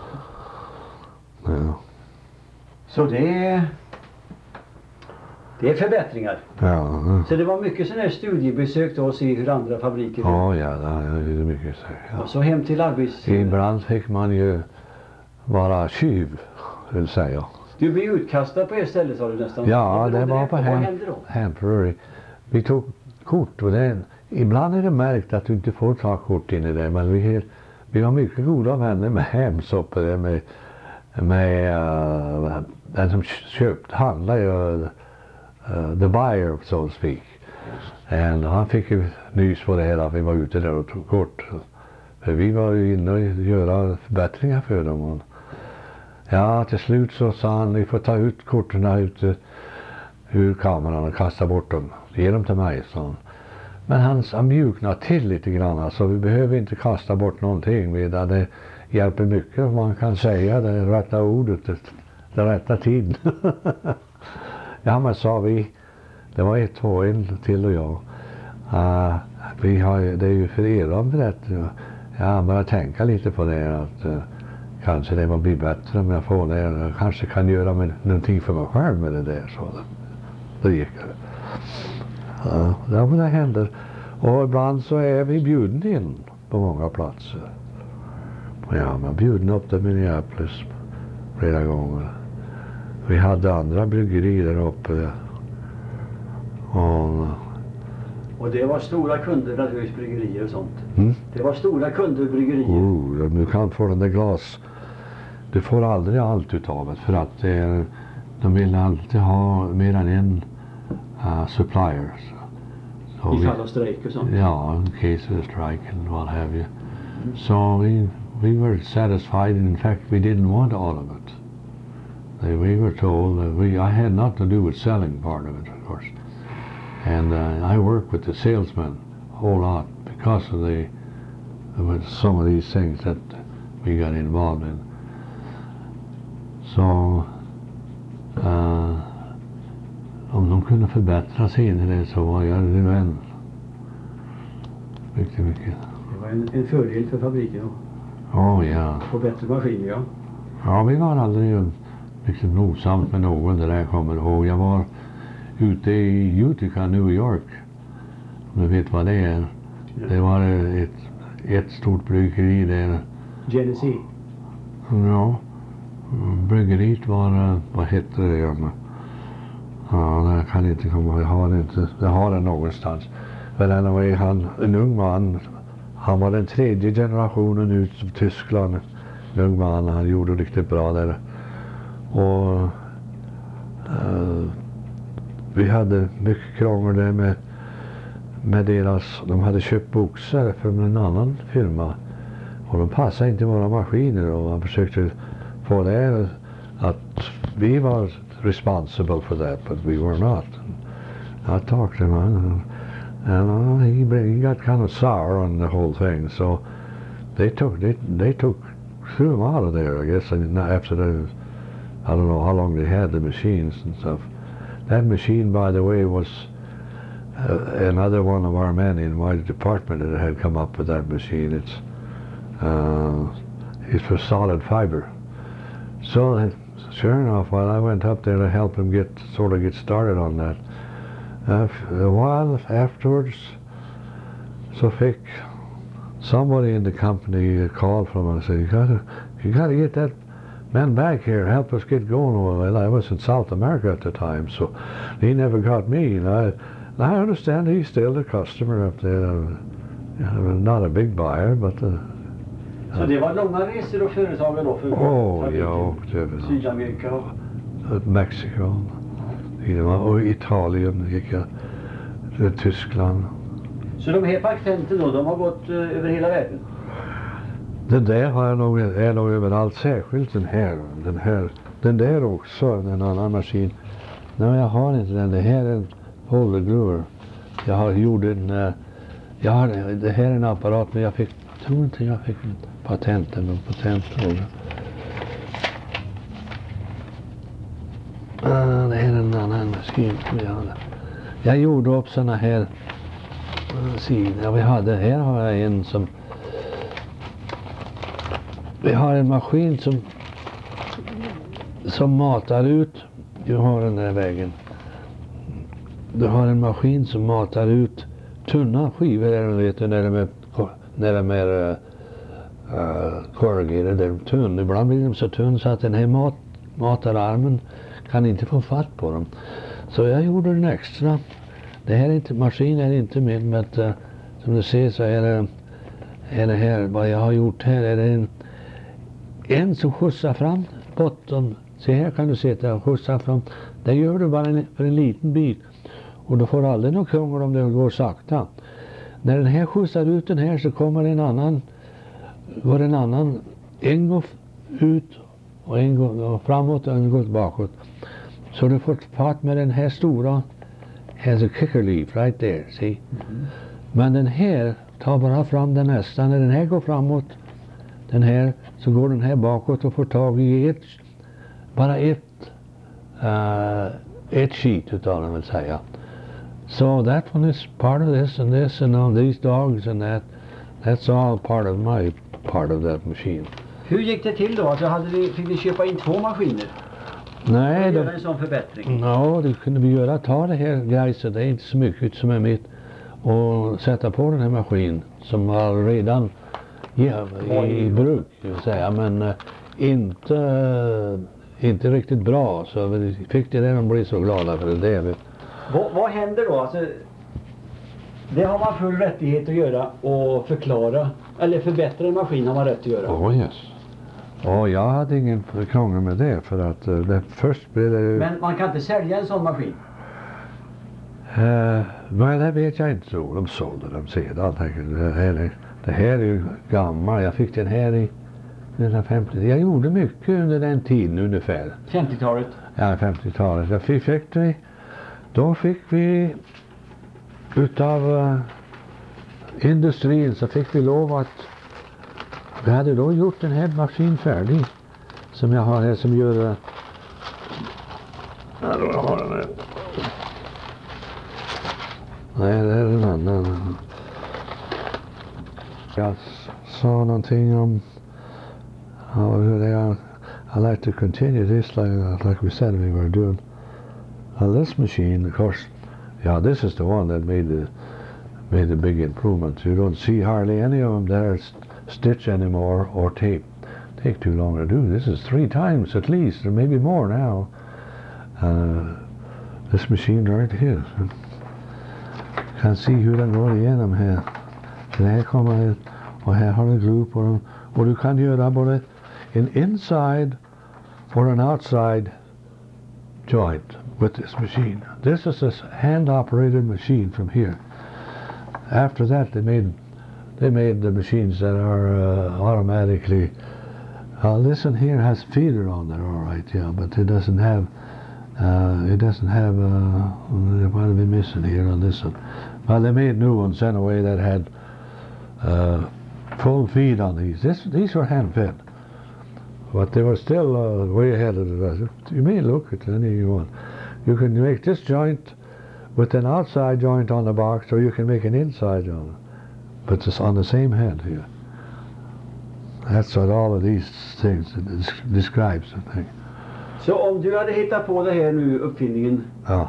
Ja. Så det är, det är förbättringar. Ja, ja. Så det var mycket sådana här studiebesök då och se hur andra fabriker Ja, ja, det är mycket så. Ja. Och så hem till arbets... Ibland fick man ju vara tjuv, vill säga. Du blev utkastad på ett ställe sa du nästan. Ja, Vad det berodde var på Vad Ham, hände då? Ham Prairie. Vi tog kort och det, ibland är det märkt att du inte får ta kort in i det, men vi, vi var mycket goda vänner med Hams uppe där med, med uh, den som köpte, handlade ju, uh, the buyer so to speak. Och han fick ju nys på det här att vi var ute där och tog kort. För vi var ju inne och göra förbättringar för dem. Och ja, till slut så sa han, ni får ta ut korten ut ur kameran och kasta bort dem. Ge dem till mig, sa han. Men han, han mjuknade till lite grann. Alltså, vi behöver inte kasta bort någonting. Det hjälper mycket om man kan säga det rätta ordet, det, det rätta tiden. Ja, men sa vi, det var ett, två, en till och jag. Uh, vi har, det är ju för er om det. Jag börjar tänka lite på det, att uh, kanske det blir bättre om jag får det. Jag kanske kan göra med, någonting för mig själv med det där. Så det, det gick det. Ja, det var det händer. Och ibland så är vi bjuden in på många platser. Ja, man bjuden upp till Minneapolis flera gånger. Vi hade andra bryggerier där uppe. Och, och det var stora kunder, naturligtvis bryggerier och sånt. Mm? Det var stora kunder bryggerier. Oh, du kan få den där glas. Du får aldrig allt utav det, för att det är, de vill alltid ha mer än en uh, supplier. Så I fall av strejk och sånt? Ja, in case of a strike and what have you. Mm. So we, we were satisfied, and in fact we didn't want all of it. They, we were told that we, I had not to do with selling part of it, of course. And uh, I worked with the salesmen a whole lot because of the, with some of these things that we got involved in. Så uh, om de kunde förbättra sig in i det, så var jag en vän. Mycket, mycket. Det var en, en fördel för fabriken då? Oh, ja. Få bättre maskiner, ja. Ja, vi var aldrig liksom nogsamt med någon, det där kommer ihåg. Jag var ute i Utica, New York. Om du vet vad det är. Ja. Det var ett, ett stort bryggeri där. Genesee? Ja. Bryggeriet var, vad heter det? Ja, ja, jag kan inte komma, jag har det inte, jag har det någonstans. Men anyway, han, en ung man, han var den tredje generationen ut från Tyskland. En ung man, han gjorde riktigt bra där. Och uh, vi hade mycket krångel där med, med deras, de hade köpt boxar från en annan firma. Och de passade inte våra maskiner, och man försökte få det att vi var responsible for that, but we were not. I talked to him, and, and uh, he, he got kind of sour on the whole thing. So they took they they took threw him out of there, I guess. And after the, I don't know how long they had the machines and stuff. That machine, by the way, was uh, another one of our men in my department that had come up with that machine. It's uh, it's for solid fiber. So sure enough, while I went up there to help him get sort of get started on that, uh, a while afterwards, so fick somebody in the company a call from him and said, "You gotta, you gotta get that man back here, help us get going." Well, I was in South America at the time, so he never got me. And I, and I understand he's still a customer up there. Uh, not a big buyer, but. Uh, Så det var långa resor och företagen då för oh, jag åkte över Sydamerika och Mexiko, och Italien gick jag, till Tyskland. Så de här patenten då, de har gått uh, över hela världen? Den där har jag nog, är nog överallt, särskilt den här, den här, den där också, en annan maskin. Nej, jag har inte den, det här är en Polygruer. Jag har gjort en, uh, jag har, det här är en apparat, men jag fick, jag tror inte jag fick en patent eller patent. Ah, det här är en annan maskin som jag hade. Jag gjorde upp såna här uh, sidor. Vi hade, här har jag en som, vi har en maskin som som matar ut, du har den där vägen. Du har en maskin som matar ut tunna skivor där, vet du, när de är, när de är uh, uh, corrugated, där de tunn. Ibland blir de så tunn så att den här mat, matararmen kan inte få fatt på dem. Så jag gjorde en extra. Det här är inte, maskin är inte min, men uh, som du ser så är det, är det här, vad jag har gjort här är det en, en som skjutsar fram botten. Se här kan du se att jag skjutsar fram. Det gör du bara en, för en liten bit. Och då får du aldrig någon krångel om det går sakta. När den här skjutsar ut den här så kommer en annan var det en annan, en går ut och en går framåt och en går bakåt. Så du får fart med den här stora, has a kicker leaf right there, see? Mm-hmm. Men den här tar bara fram den nästa. När den här går framåt, den här, så går den här bakåt och får tag i ett, bara ett, uh, ett sheet utav den vill säga. So that one is part of this and this and all these dogs and that. That's all part of my part of that machine. Hur gick det till då? Alltså hade vi, fick vi köpa in två maskiner? Nej, det göra en sån förbättring. Ja, det kunde vi göra. Ta det här grejset, det är inte så mycket som är mitt, och sätta på den här maskinen som var redan ja, i, i bruk, vill säga, men uh, inte uh, inte riktigt bra, så vi fick det där och blev så glada för det. det vad, vad händer då? Alltså, det har man full rättighet att göra och förklara, eller förbättra en maskin har man rätt att göra. Oh yes. Ja, jag hade ingen krångel med det, för att uh, det först blev det... Men man kan inte sälja en sån maskin? Uh, men det vet jag inte så. De sålde dem sedan. Det här, är, det här är ju gammal. Jag fick den här i nittonhundrafemtio. Jag gjorde mycket under den tiden ungefär. femtiotalet? Ja, femtiotalet. Jag fick, fick vi, då fick vi utav uh, industrin så fick vi lov att vi hade då gjort den här maskin färdig som jag har här, som gör uh, ja, då har den här. Nej, det är en annan. Jag sa någonting om how I, I like to continue this like, like we said we were doing. Uh, this machine, of course, yeah, this is the one that made the made the big improvements. You don't see hardly any of them that are st stitched anymore or tape. Take too long to do. This is three times at least, or maybe more now. Uh, this machine right here. Kan se hur den går igenom här. Så här kommer, och här har du groov på dem. Och du kan göra både en inside or an outside joint with this machine. This is a hand-operated machine from here. After that, they made they made the machines that are uh, automatically. Uh, this one here has feeder on there, all right, yeah, but it doesn't have. Uh, it doesn't have. Uh, what are we missing here on this one? Well, they made new ones anyway that had uh, full feed on these. This, these were hand-fed, but they were still uh, way ahead of the rest. You may look at any you want. You can make this joint with an outside joint on the box, or you can make an inside joint, but it's on the same head here. That's what all of these things describes, I think. Så om du hade hittat på det här nu, uppfinningen, ja,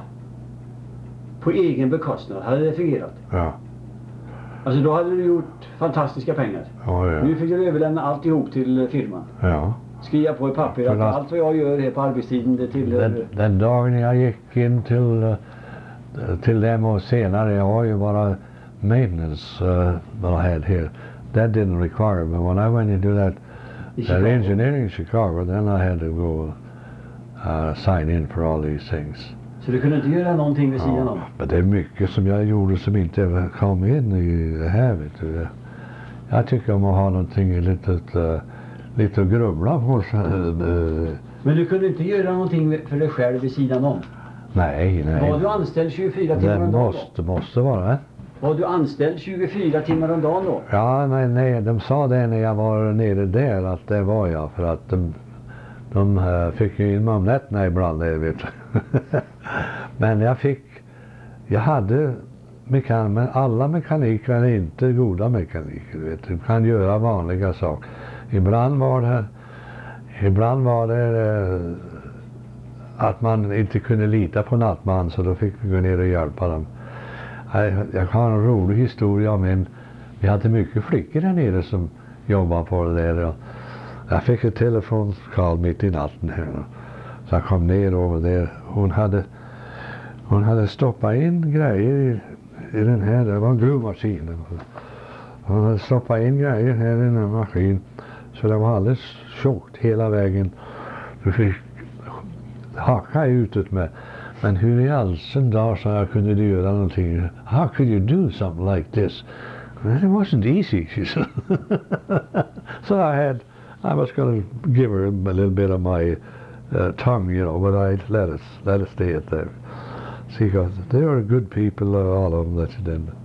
på egen bekostnad, hade det fungerat? Ja. Alltså då hade du gjort fantastiska pengar. Ja, ja. Nu fick du överlämna alltihop till firman. Ja. Skriva på i papper att, att allt vad jag gör här på arbetstiden det tillhör... Den, den dagen jag gick in till, till dem och senare, jag var ju bara maintenance uh, that I had here. That didn't require, but when I went into that, that engineering in Chicago, then I had to go uh, sign in for all these things. Så du kunde inte göra någonting vid sidan om? Men det är mycket som jag gjorde som inte kom in i det här, vet du. Jag tycker om att ha någonting lite, lite att grubbla på. Men du kunde inte göra någonting för dig själv vid sidan om? Nej, nej. Var du anställd tjugofyra timmar om dagen? Det måste, måste vara. Var du anställd tjugofyra timmar om dagen då? Ja, nej, nej. De sa det när jag var nere där att det var jag. För att de, de fick ju in mig om nätterna ibland, det vet du. Men jag fick, jag hade mekan, men alla mekaniker är inte goda mekaniker, vet du. De kan göra vanliga saker. Ibland var det, ibland var det eh, att man inte kunde lita på nattman, så då fick vi gå ner och hjälpa dem. Jag, jag har en rolig historia om en, vi hade mycket flickor där nere som jobbade på det där. Och jag fick ett telefonkall mitt i natten här. Så jag kom ner över där. Hon hade, hon hade stoppat in grejer i, i den här, det var en gruvmaskin. Hon hade stoppat in grejer här i den här maskinen. Så det var alldeles tjockt hela vägen. Du fick hacka ut det med. Men hur i all sin dag så jag kunde du göra någonting? How could you do something like this? it wasn't easy, she said. So I had, I was going to give her a little bit of my uh, tongue, you know, but I let it, let it stay at there. See, because they were good people, uh, all of them that you did.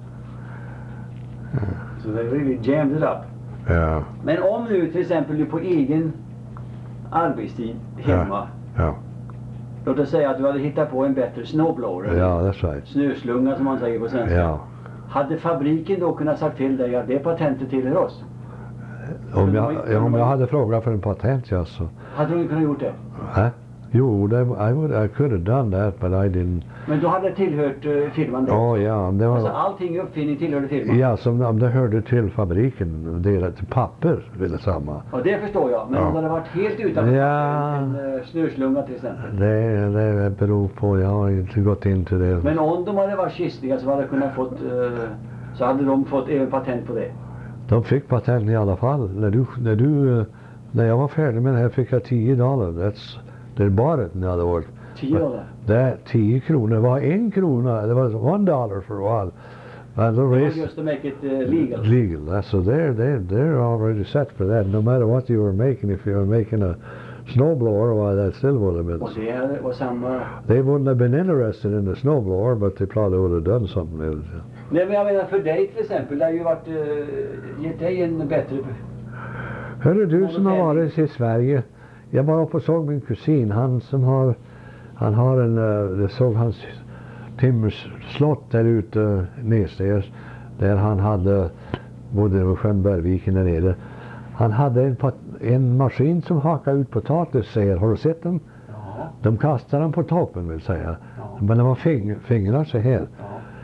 Yeah. So they really jammed it up. Ja. Men om nu till exempel du på egen arbetstid hemma. Ja. Ja. Låt oss säga att du hade hittat på en bättre snowblower. Ja, that's right. Snöslunga som man säger på svenska. Ja. Hade fabriken då kunnat sagt till dig att det patentet tillhör oss? Om jag, ja, om jag hade frågat för en patent, ja, så... Hade du kunnat gjort det? Huh? Jo, I, would, I could have done that, but I didn't. Men då hade det tillhört uh, firman det? Oh, ja, det var... Alltså allting i uppfinning tillhörde firman? Ja, som om det hörde till fabriken, det är till papper, vill det samma. Ja, det förstår jag. Men ja. om det hade varit helt utanför ja. en, en uh, snöslunga till exempel? Det, det beror på, jag har inte gått in till det. Men om de hade varit kistiga så hade de kunnat fått, uh, så hade de fått även patent på det? De fick patent i alla fall. När du, när du, när jag var färdig med det här fick jag tio dollar. That's, det är bara det hade varit. tio dollar? Det, tio kronor. Det var en krona. Det var one dollar for a while. But the rest, just to make it uh, legal. Legal. So they're, they're, they're already set for that. No matter what you were making, if you were making a snowblower, well, that still would have been. Och det var samma... They wouldn't have been interested in the snowblower, but they probably would have done something else. Nej, men jag menar för dig till exempel, det har ju varit, uh, gett dig en bättre... Hörru du som har varit i Sverige, jag var uppe och såg min kusin, han som har, han har en, uh, jag såg hans timmerslott där ute uh, nedstairs, där han hade, både vid sjön Bergviken där nere, han hade en, en maskin som hakade ut potatis, säger, har du sett dem? Ja. De kastade dem på toppen vill säga, ja. Men det var fing, fingrar så här. Ja.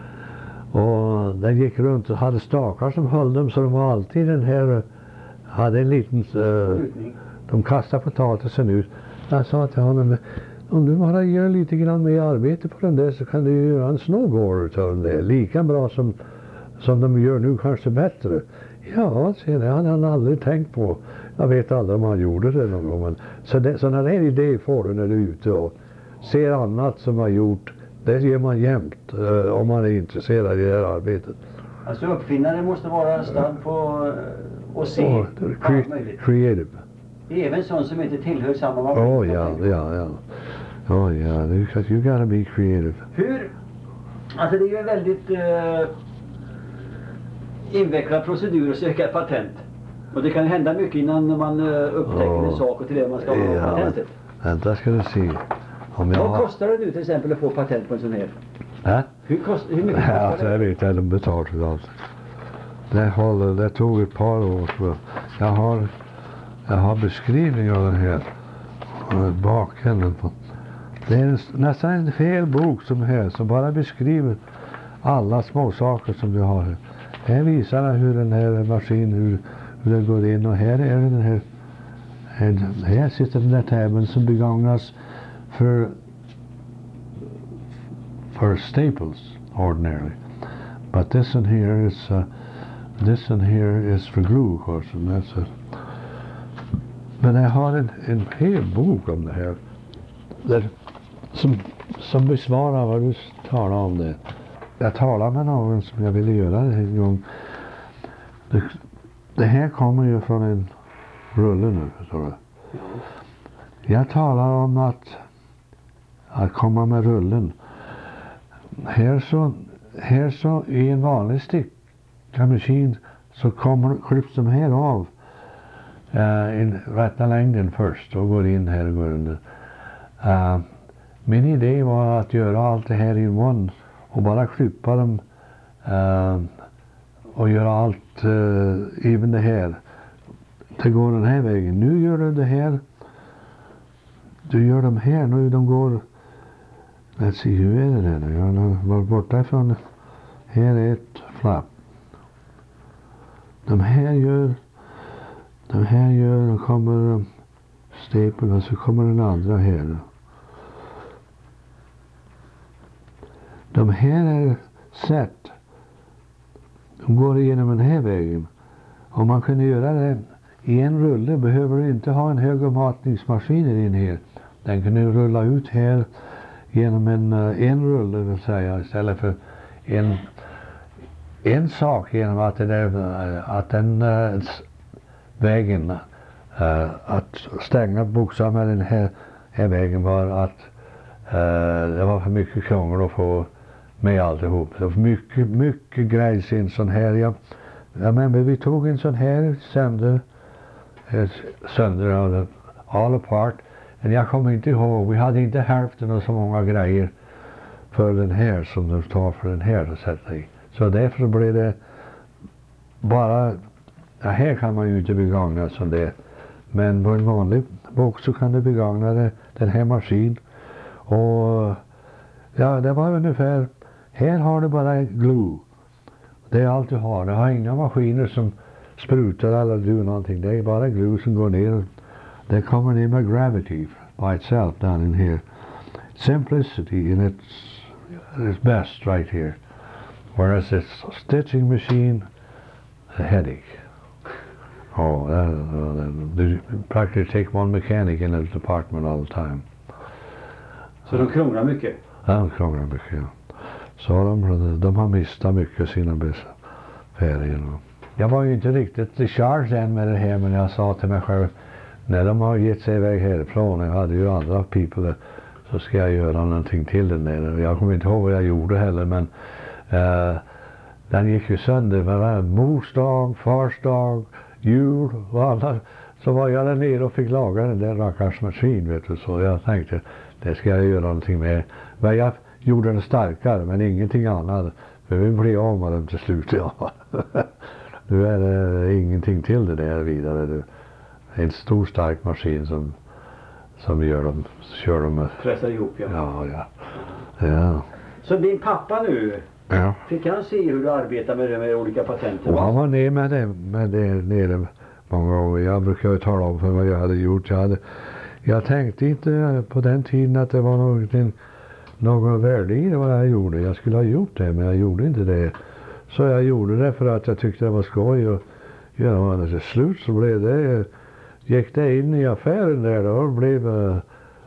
Och den gick runt och hade stakar som höll dem, så de var alltid den här, hade en liten, uh, de kastade potatisen ut. Jag sa till honom, om du bara gör lite grann mer arbete på den där så kan du göra en snowblower utav den där, lika bra som, som de gör nu, kanske bättre. Ja, det hade han aldrig tänkt på. Jag vet aldrig om han gjorde det någon gång. Men, så det, sådana där idéer får du när du är ute och ser annat som har gjort. Det ger man jämt uh, om man är intresserad i det här arbetet. Alltså uppfinnare måste vara stad på uh, och se oh, cre creative. Även sån som inte tillhör samma maskin. Oh ja, ja, ja. Oh ja, you, you gotta be creative. Hur? Alltså det är ju en väldigt uh, invecklad procedur att söka ett patent. Och det kan hända mycket innan man uh, upptäcker oh. en sak och till det man ska ha ja. patentet. Vänta ska du se. Om jag Vad kostar det nu till exempel att få patent på en sån här? Äh? Hur, kost, hur mycket kostar ja, alltså, det? Jag vet att de betalar för allt. Det, håller, det tog ett par år. För jag, har, jag har beskrivning av den här bakänden på. Det är en, nästan en hel bok som här som bara beskriver alla små saker som du har här. Här visar jag hur den här maskinen, hur, hur den går in, och här är den här, här, här sitter den där täveln som begagnas för for staples ordinarily, but this one here is uh, this one here is for glue, of course, and that's it. Men jag har en, en hel bok om det här där, som, som besvarar vad du talar om det. Jag talar med någon som jag ville göra det en gång. Det, det här kommer ju från en rulle nu, förstår du. Jag talar om att att komma med rullen. Här så, här så i en vanlig stickarmaskin så kommer, klipps de här av uh, in rätta längden först och går in här och går under. Uh, min idé var att göra allt det här i one och bara klippa dem uh, och göra allt, uh, även det här. Det går den här vägen. Nu gör du det här. Du gör dem här nu, de går. Let's see, hur är det där nu? Jag har varit borta ifrån. Här är ett flapp. De här gör, de här gör, de kommer stapel och så kommer den andra här. De här är set. De går igenom den här vägen. Om man kunde göra det i en rulle behöver du inte ha en högommatningsmaskin i din här. Den kan du rulla ut här genom en, en rulle vill säga, istället för en, en sak genom att, det där, att den äh, vägen, äh, att stänga Boxholm med den här, här vägen var att äh, det var för mycket krångel att få med alltihop. Det var mycket, mycket grejs i en sån här. Jag, jag menar, vi tog en sån här sönder, sönder all apart. Men jag kommer inte ihåg, vi hade inte hälften av så många grejer för den här som de tar för den här att sätta i. Så därför blev det bara, ja, här kan man ju inte begagna som det. Men på en vanlig bok så kan du begagna det, den här maskinen. Och ja, det var ungefär, här har du bara glue. Det är allt du har. Du har inga maskiner som sprutar eller du någonting. Det är bara glue som går ner. Det kommer ner med gravity by itself down in here. Simplicity in its, its best right here. Whereas this stitching machine, a headache. Oh, that, uh, that, they practically take one mechanic in the department all the time. Så de krånglar mycket? Ja, de krånglar mycket, ja. Så de, de har mistat mycket sina färger. Jag var ju inte riktigt i charge än med det här, men jag sa till mig själv, när de har gett sig iväg härifrån, jag hade ju andra people, så ska jag göra någonting till den där. Jag kommer inte ihåg vad jag gjorde heller, men uh, den gick ju sönder. Med mors dag, fars dag, jul och alla. Så var jag där nere och fick laga den där rackars maskin, vet du. Så jag tänkte, det ska jag göra någonting med. Men jag gjorde den starkare, men ingenting annat. För vi blev av med den till slut, ja. Nu är det ingenting till det där vidare. Du. En stor stark maskin som, som gör dem, kör dem med. Pressar ihop, ja. Ja, ja. Ja. Så din pappa nu, ja. Fick han se hur du arbetar med, det, med olika patenter? Och han var ner med det, med det nere många gånger. Jag brukar ju tala om för vad jag hade gjort. Jag, hade, jag tänkte inte på den tiden att det var någonting, någon värde i det vad jag gjorde. Jag skulle ha gjort det, men jag gjorde inte det. Så jag gjorde det för att jag tyckte det var skoj. Och ja, till slut så blev det, gick det in i affären där då, blev uh,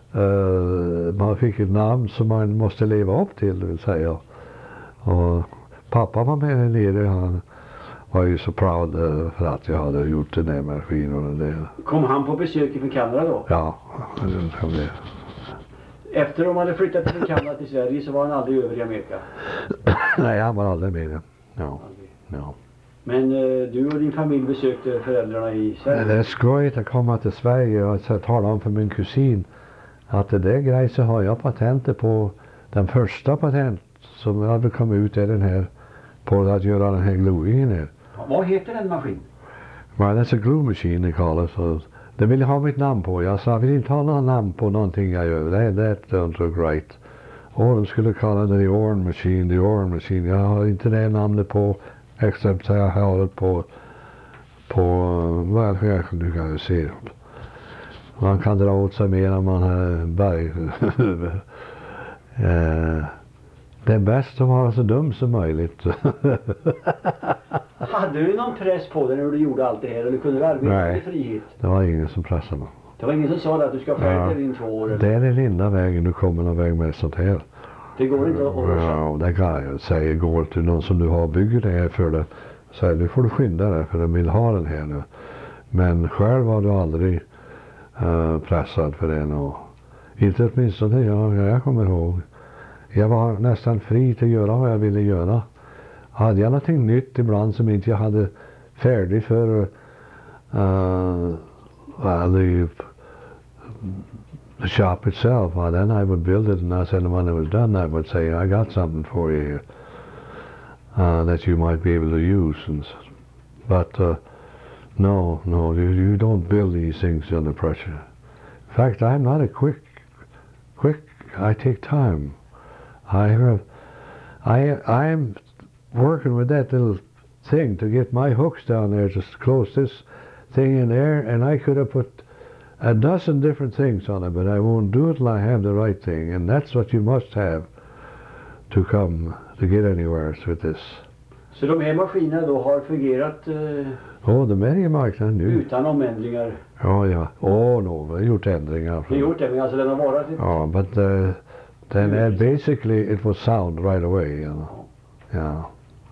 uh, man fick ett namn som man måste leva upp till, vill säga. Och pappa var med där nere, han var ju så proud uh, för att jag hade gjort den där maskinen och det. Kom han på besök från Kanada då? Ja, det kom det. Efter de hade flyttat från Kanada till Sverige så var han aldrig över i Amerika? Nej, han var aldrig med. Ja. Ja. Men eh, du och din familj besökte föräldrarna i Sverige? Det är skojigt att komma till Sverige och så tala om för min kusin att det där grejen så har jag patentet på. Den första patent som hade kommit ut är den här på att göra den här gluingen här. Ja, vad heter den maskin? Well, that's a glue machine they call it. Så det vill jag ha mitt namn på. Jag sa, vill inte ha någon namn på någonting jag gör. Det that don't look right. Och de skulle kalla det the Orn machine, the Orn machine. Jag har inte det namnet på, except jag har det på, på, vad jag du kan ju se. Man kan dra åt sig mer än man har berg. uh, det är bäst att vara så dum som möjligt. Hade du någon press på dig när du gjorde allt det här? Eller kunde du arbeta Nej, i frihet? Det var ingen som pressade mig. Det var ingen som sa att du ska färdig ja, in två år? Eller? Det är den enda vägen du kommer någon väg med sånt här. Det går inte att hålla. Ja, det kan jag säga. Går till någon som du har bygger det här för det. Så nu får du skynda dig för de vill ha den här nu. Men själv var du aldrig uh, pressad för det. Och inte åtminstone jag, jag kommer ihåg. Jag var nästan fri till att göra vad jag ville göra. Hade jag någonting nytt ibland som inte jag hade färdigt för uh, well, the, the shop itself, well, then I would build it, and I said when it was done I would say, I got something for you here uh, that you might be able to use. And, but uh, no, no, you, you don't build these things under pressure. In fact, I'm not a quick, quick, I take time. I have, I, I'm working with that little thing to get my hooks down there to close this thing in there, and I could have put a dozen different things on it, but I won't do it till I have the right thing, and that's what you must have to come to get anywhere with this. Så de här maskinerna då har fungerat eh, oh, de är i marknaden nu. Utan omändringar? Ja, ja. Åh, oh, no, vi har gjort ändringar. Vi har gjort det, men alltså den har varit lite... Ja, but uh, then uh, basically it was sound right away, you know. Yeah.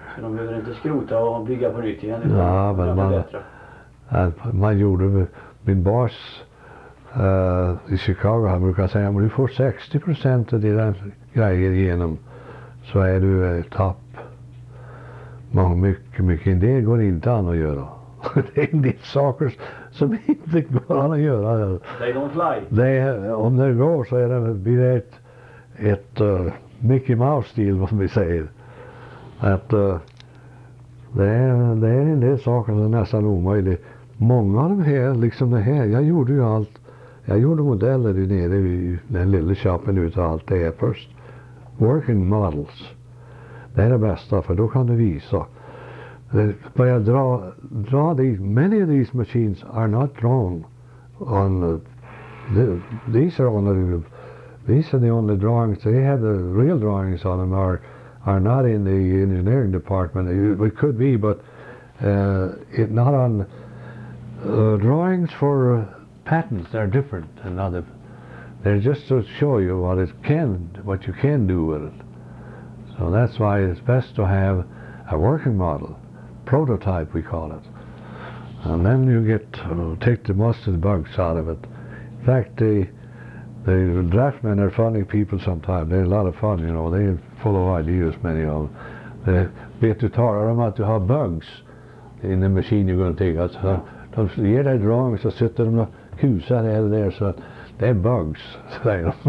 Så de behöver inte skrota och bygga på nytt igen. Ja, men man, att man gjorde, min boss uh, i Chicago, han brukar säga, om du får sextio procent av dina grejer igenom så är du uh, topp. Många, mycket, mycket, det går inte an att göra. Det är en del saker som inte går an att göra. They don't fly. Det är, om det går så är det, blir det ett, ett uh, Mickey Mouse-stil, vad vi säger. Att uh, det, är, det är en del saker som är nästan omöjligt. Många av de här, liksom det här, jag gjorde ju allt. Jag gjorde modeller nere i den lilla shoppen utav allt det är först. Working models. Det är det bästa, för då kan du visa. Börja dra, dra these, many of these machines are not drawn on, uh, the, these are only, these are the only drawings, they have the real drawings on them are, are not in the engineering department. It could be, but uh, it not on, uh, drawings for uh, patents are different than other. They're just to show you what it can, what you can do with it. So that's why it's best to have a working model, prototype we call it, and then you get uh, take the most of the bugs out of it. In fact, the the draftmen are funny people sometimes. They're a lot of fun, you know. They're full of ideas, many of them. They vet du talar om att du har bugs in the machine you're going to take. Alltså, de ger dig drawing så sitter de och kusar här och där så att det är bugs, säger de.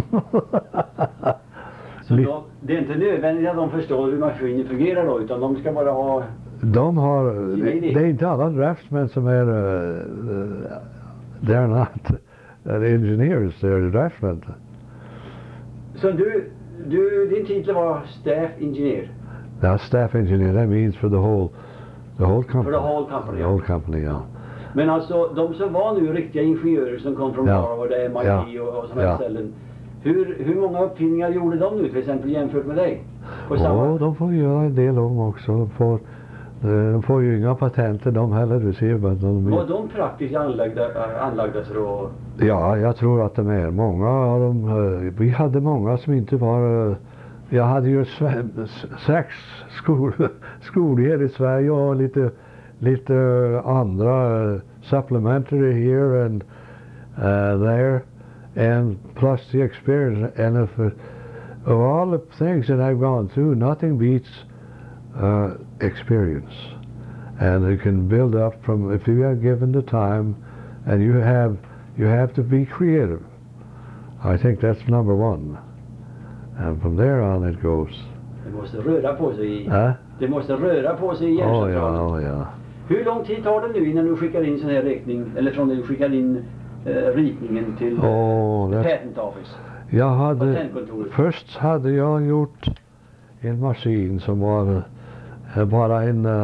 Så då, det är inte nödvändigt att de förstår hur maskinen fungerar då, utan de ska bara ha... De har, det är inte alla draftsmän som är, uh, they're not uh, engineers, they're draftsmen. Så du, du, din titel var staff engineer? Yeah, staff engineer, that means for the whole, the whole company. For the whole company, the ja. whole company, ja. Men alltså, de som var nu riktiga ingenjörer som kom från ja. Harvard, M I T ja. och, och sådana ja. ställen. Hur, hur många uppfinningar gjorde de nu till exempel jämfört med dig? Ja, samma... de får göra en del om också. De får, de får ju inga patenter de heller, du ser. De... Var de praktiskt anlagda, anlagda för att... Ja, jag tror att de är. Många av dem, vi hade många som inte var... Jag hade ju sex skol, skolor i Sverige och lite, lite andra supplementary here and uh, there. And plus the experience, and if it, of all the things that I've gone through, nothing beats uh, experience. And you can build up from, if you are given the time, and you have, you have to be creative. I think that's number one. And from there on it goes. Det måste röra på sig. Huh? Det måste röra på sig i hjärncentralen. hjärncentralen. Oh, ja, oh, ja. Hur lång tid tar det nu innan du skickar in sån här räkning, eller från det du skickar in Uh, ritningen till oh, uh, Patent Office? Jag hade, först hade jag gjort en maskin som var uh, bara en uh,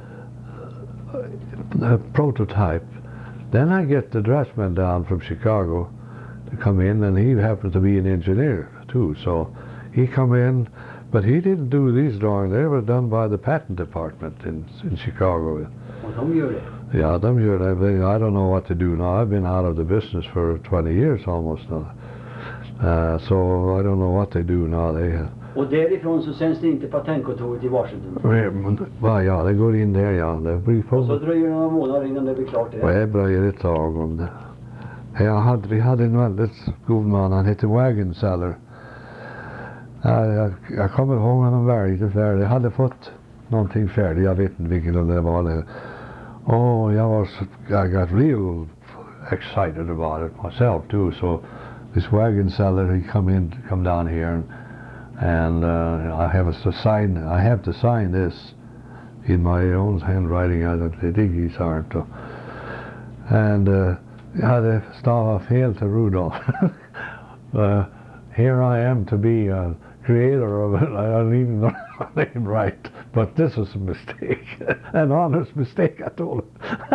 uh, prototype. Then I get the draftsman down from Chicago to come in, and he happened to be an engineer too, so he come in, but he didn't do these drawings. They were done by the patent department in, in Chicago. Och de gör det? Yeah, them here, I don't know what to do now. I've been out of the business for twenty years almost now. Uh, so I don't know what they do now. They, uh, och därifrån så sänds det inte patentkontoret i Washington? Va, ja, det går in där, ja. Det blir på. Och så dröjer det några månader innan det blir klart det? Det dröjer ett tag om det. Jag hade, vi hade en väldigt god man, han hette Wagon Seller. Jag, jag, jag kommer ihåg honom väldigt väl. Jag hade fått någonting färdigt, jag vet inte vilken det var. Det. Oh, I was, I got real excited about it myself too. So this wagon seller, he come in, come down here, and, and uh, I have to sign. I have to sign this in my own handwriting. I don't think he's hard to. And uh, jag hade stavat fel till Rudolph. uh, here I am to be a creator of it. I don't even know the name right, but this was a mistake, an honest mistake, I told him.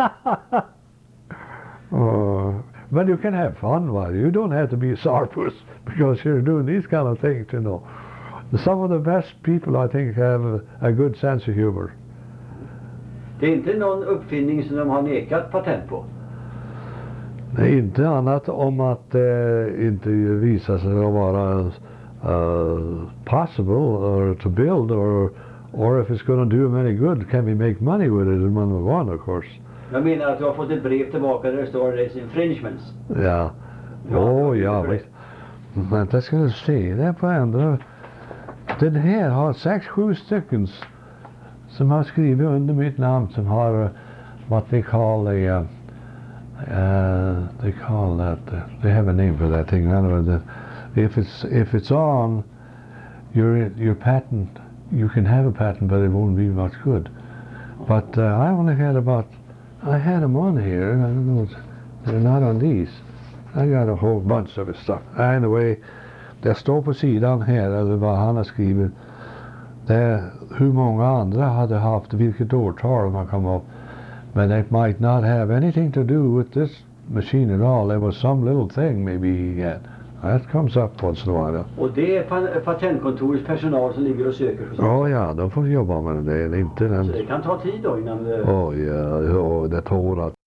uh, but you can have fun while you don't have to be a sourpuss because you're doing these kind of things, you know. Some of the best people, I think, have a, a good sense of humor. Det är inte någon uppfinning som de har nekat patent på? Nej, inte annat om att det inte visar sig att vara uh, possible or to build or or if it's going to do them any good, can we make money with it? And one one, of course. Jag menar att du har fått ett brev tillbaka där det står there's infringements. Ja, oh, ja visst. Men jag skulle se det på andra. Den här har sex, sju stycken som har skrivit under mitt namn som har uh, what they call a uh, uh, they call that uh, they have a name for that thing. Anyway, that if it's if it's on your your patent, you can have a patent, but it won't be much good. But uh, I only had about I had them on here. I don't know. They're not on these. I got a whole bunch of stuff. Anyway, det står på sidan här, eller vad han har skrivit. Det är hur många andra hade haft, vilket årtal man kom upp. But it might not have anything to do with this machine at all. There was some little thing maybe he had. That comes up once in a while. Och det är pa- patentkontorets personal som ligger och söker för sånt. Oh ja, de får jobba med det. Det är inte den. Så det kan ta tid då innan det... Oh ja, oh, det tar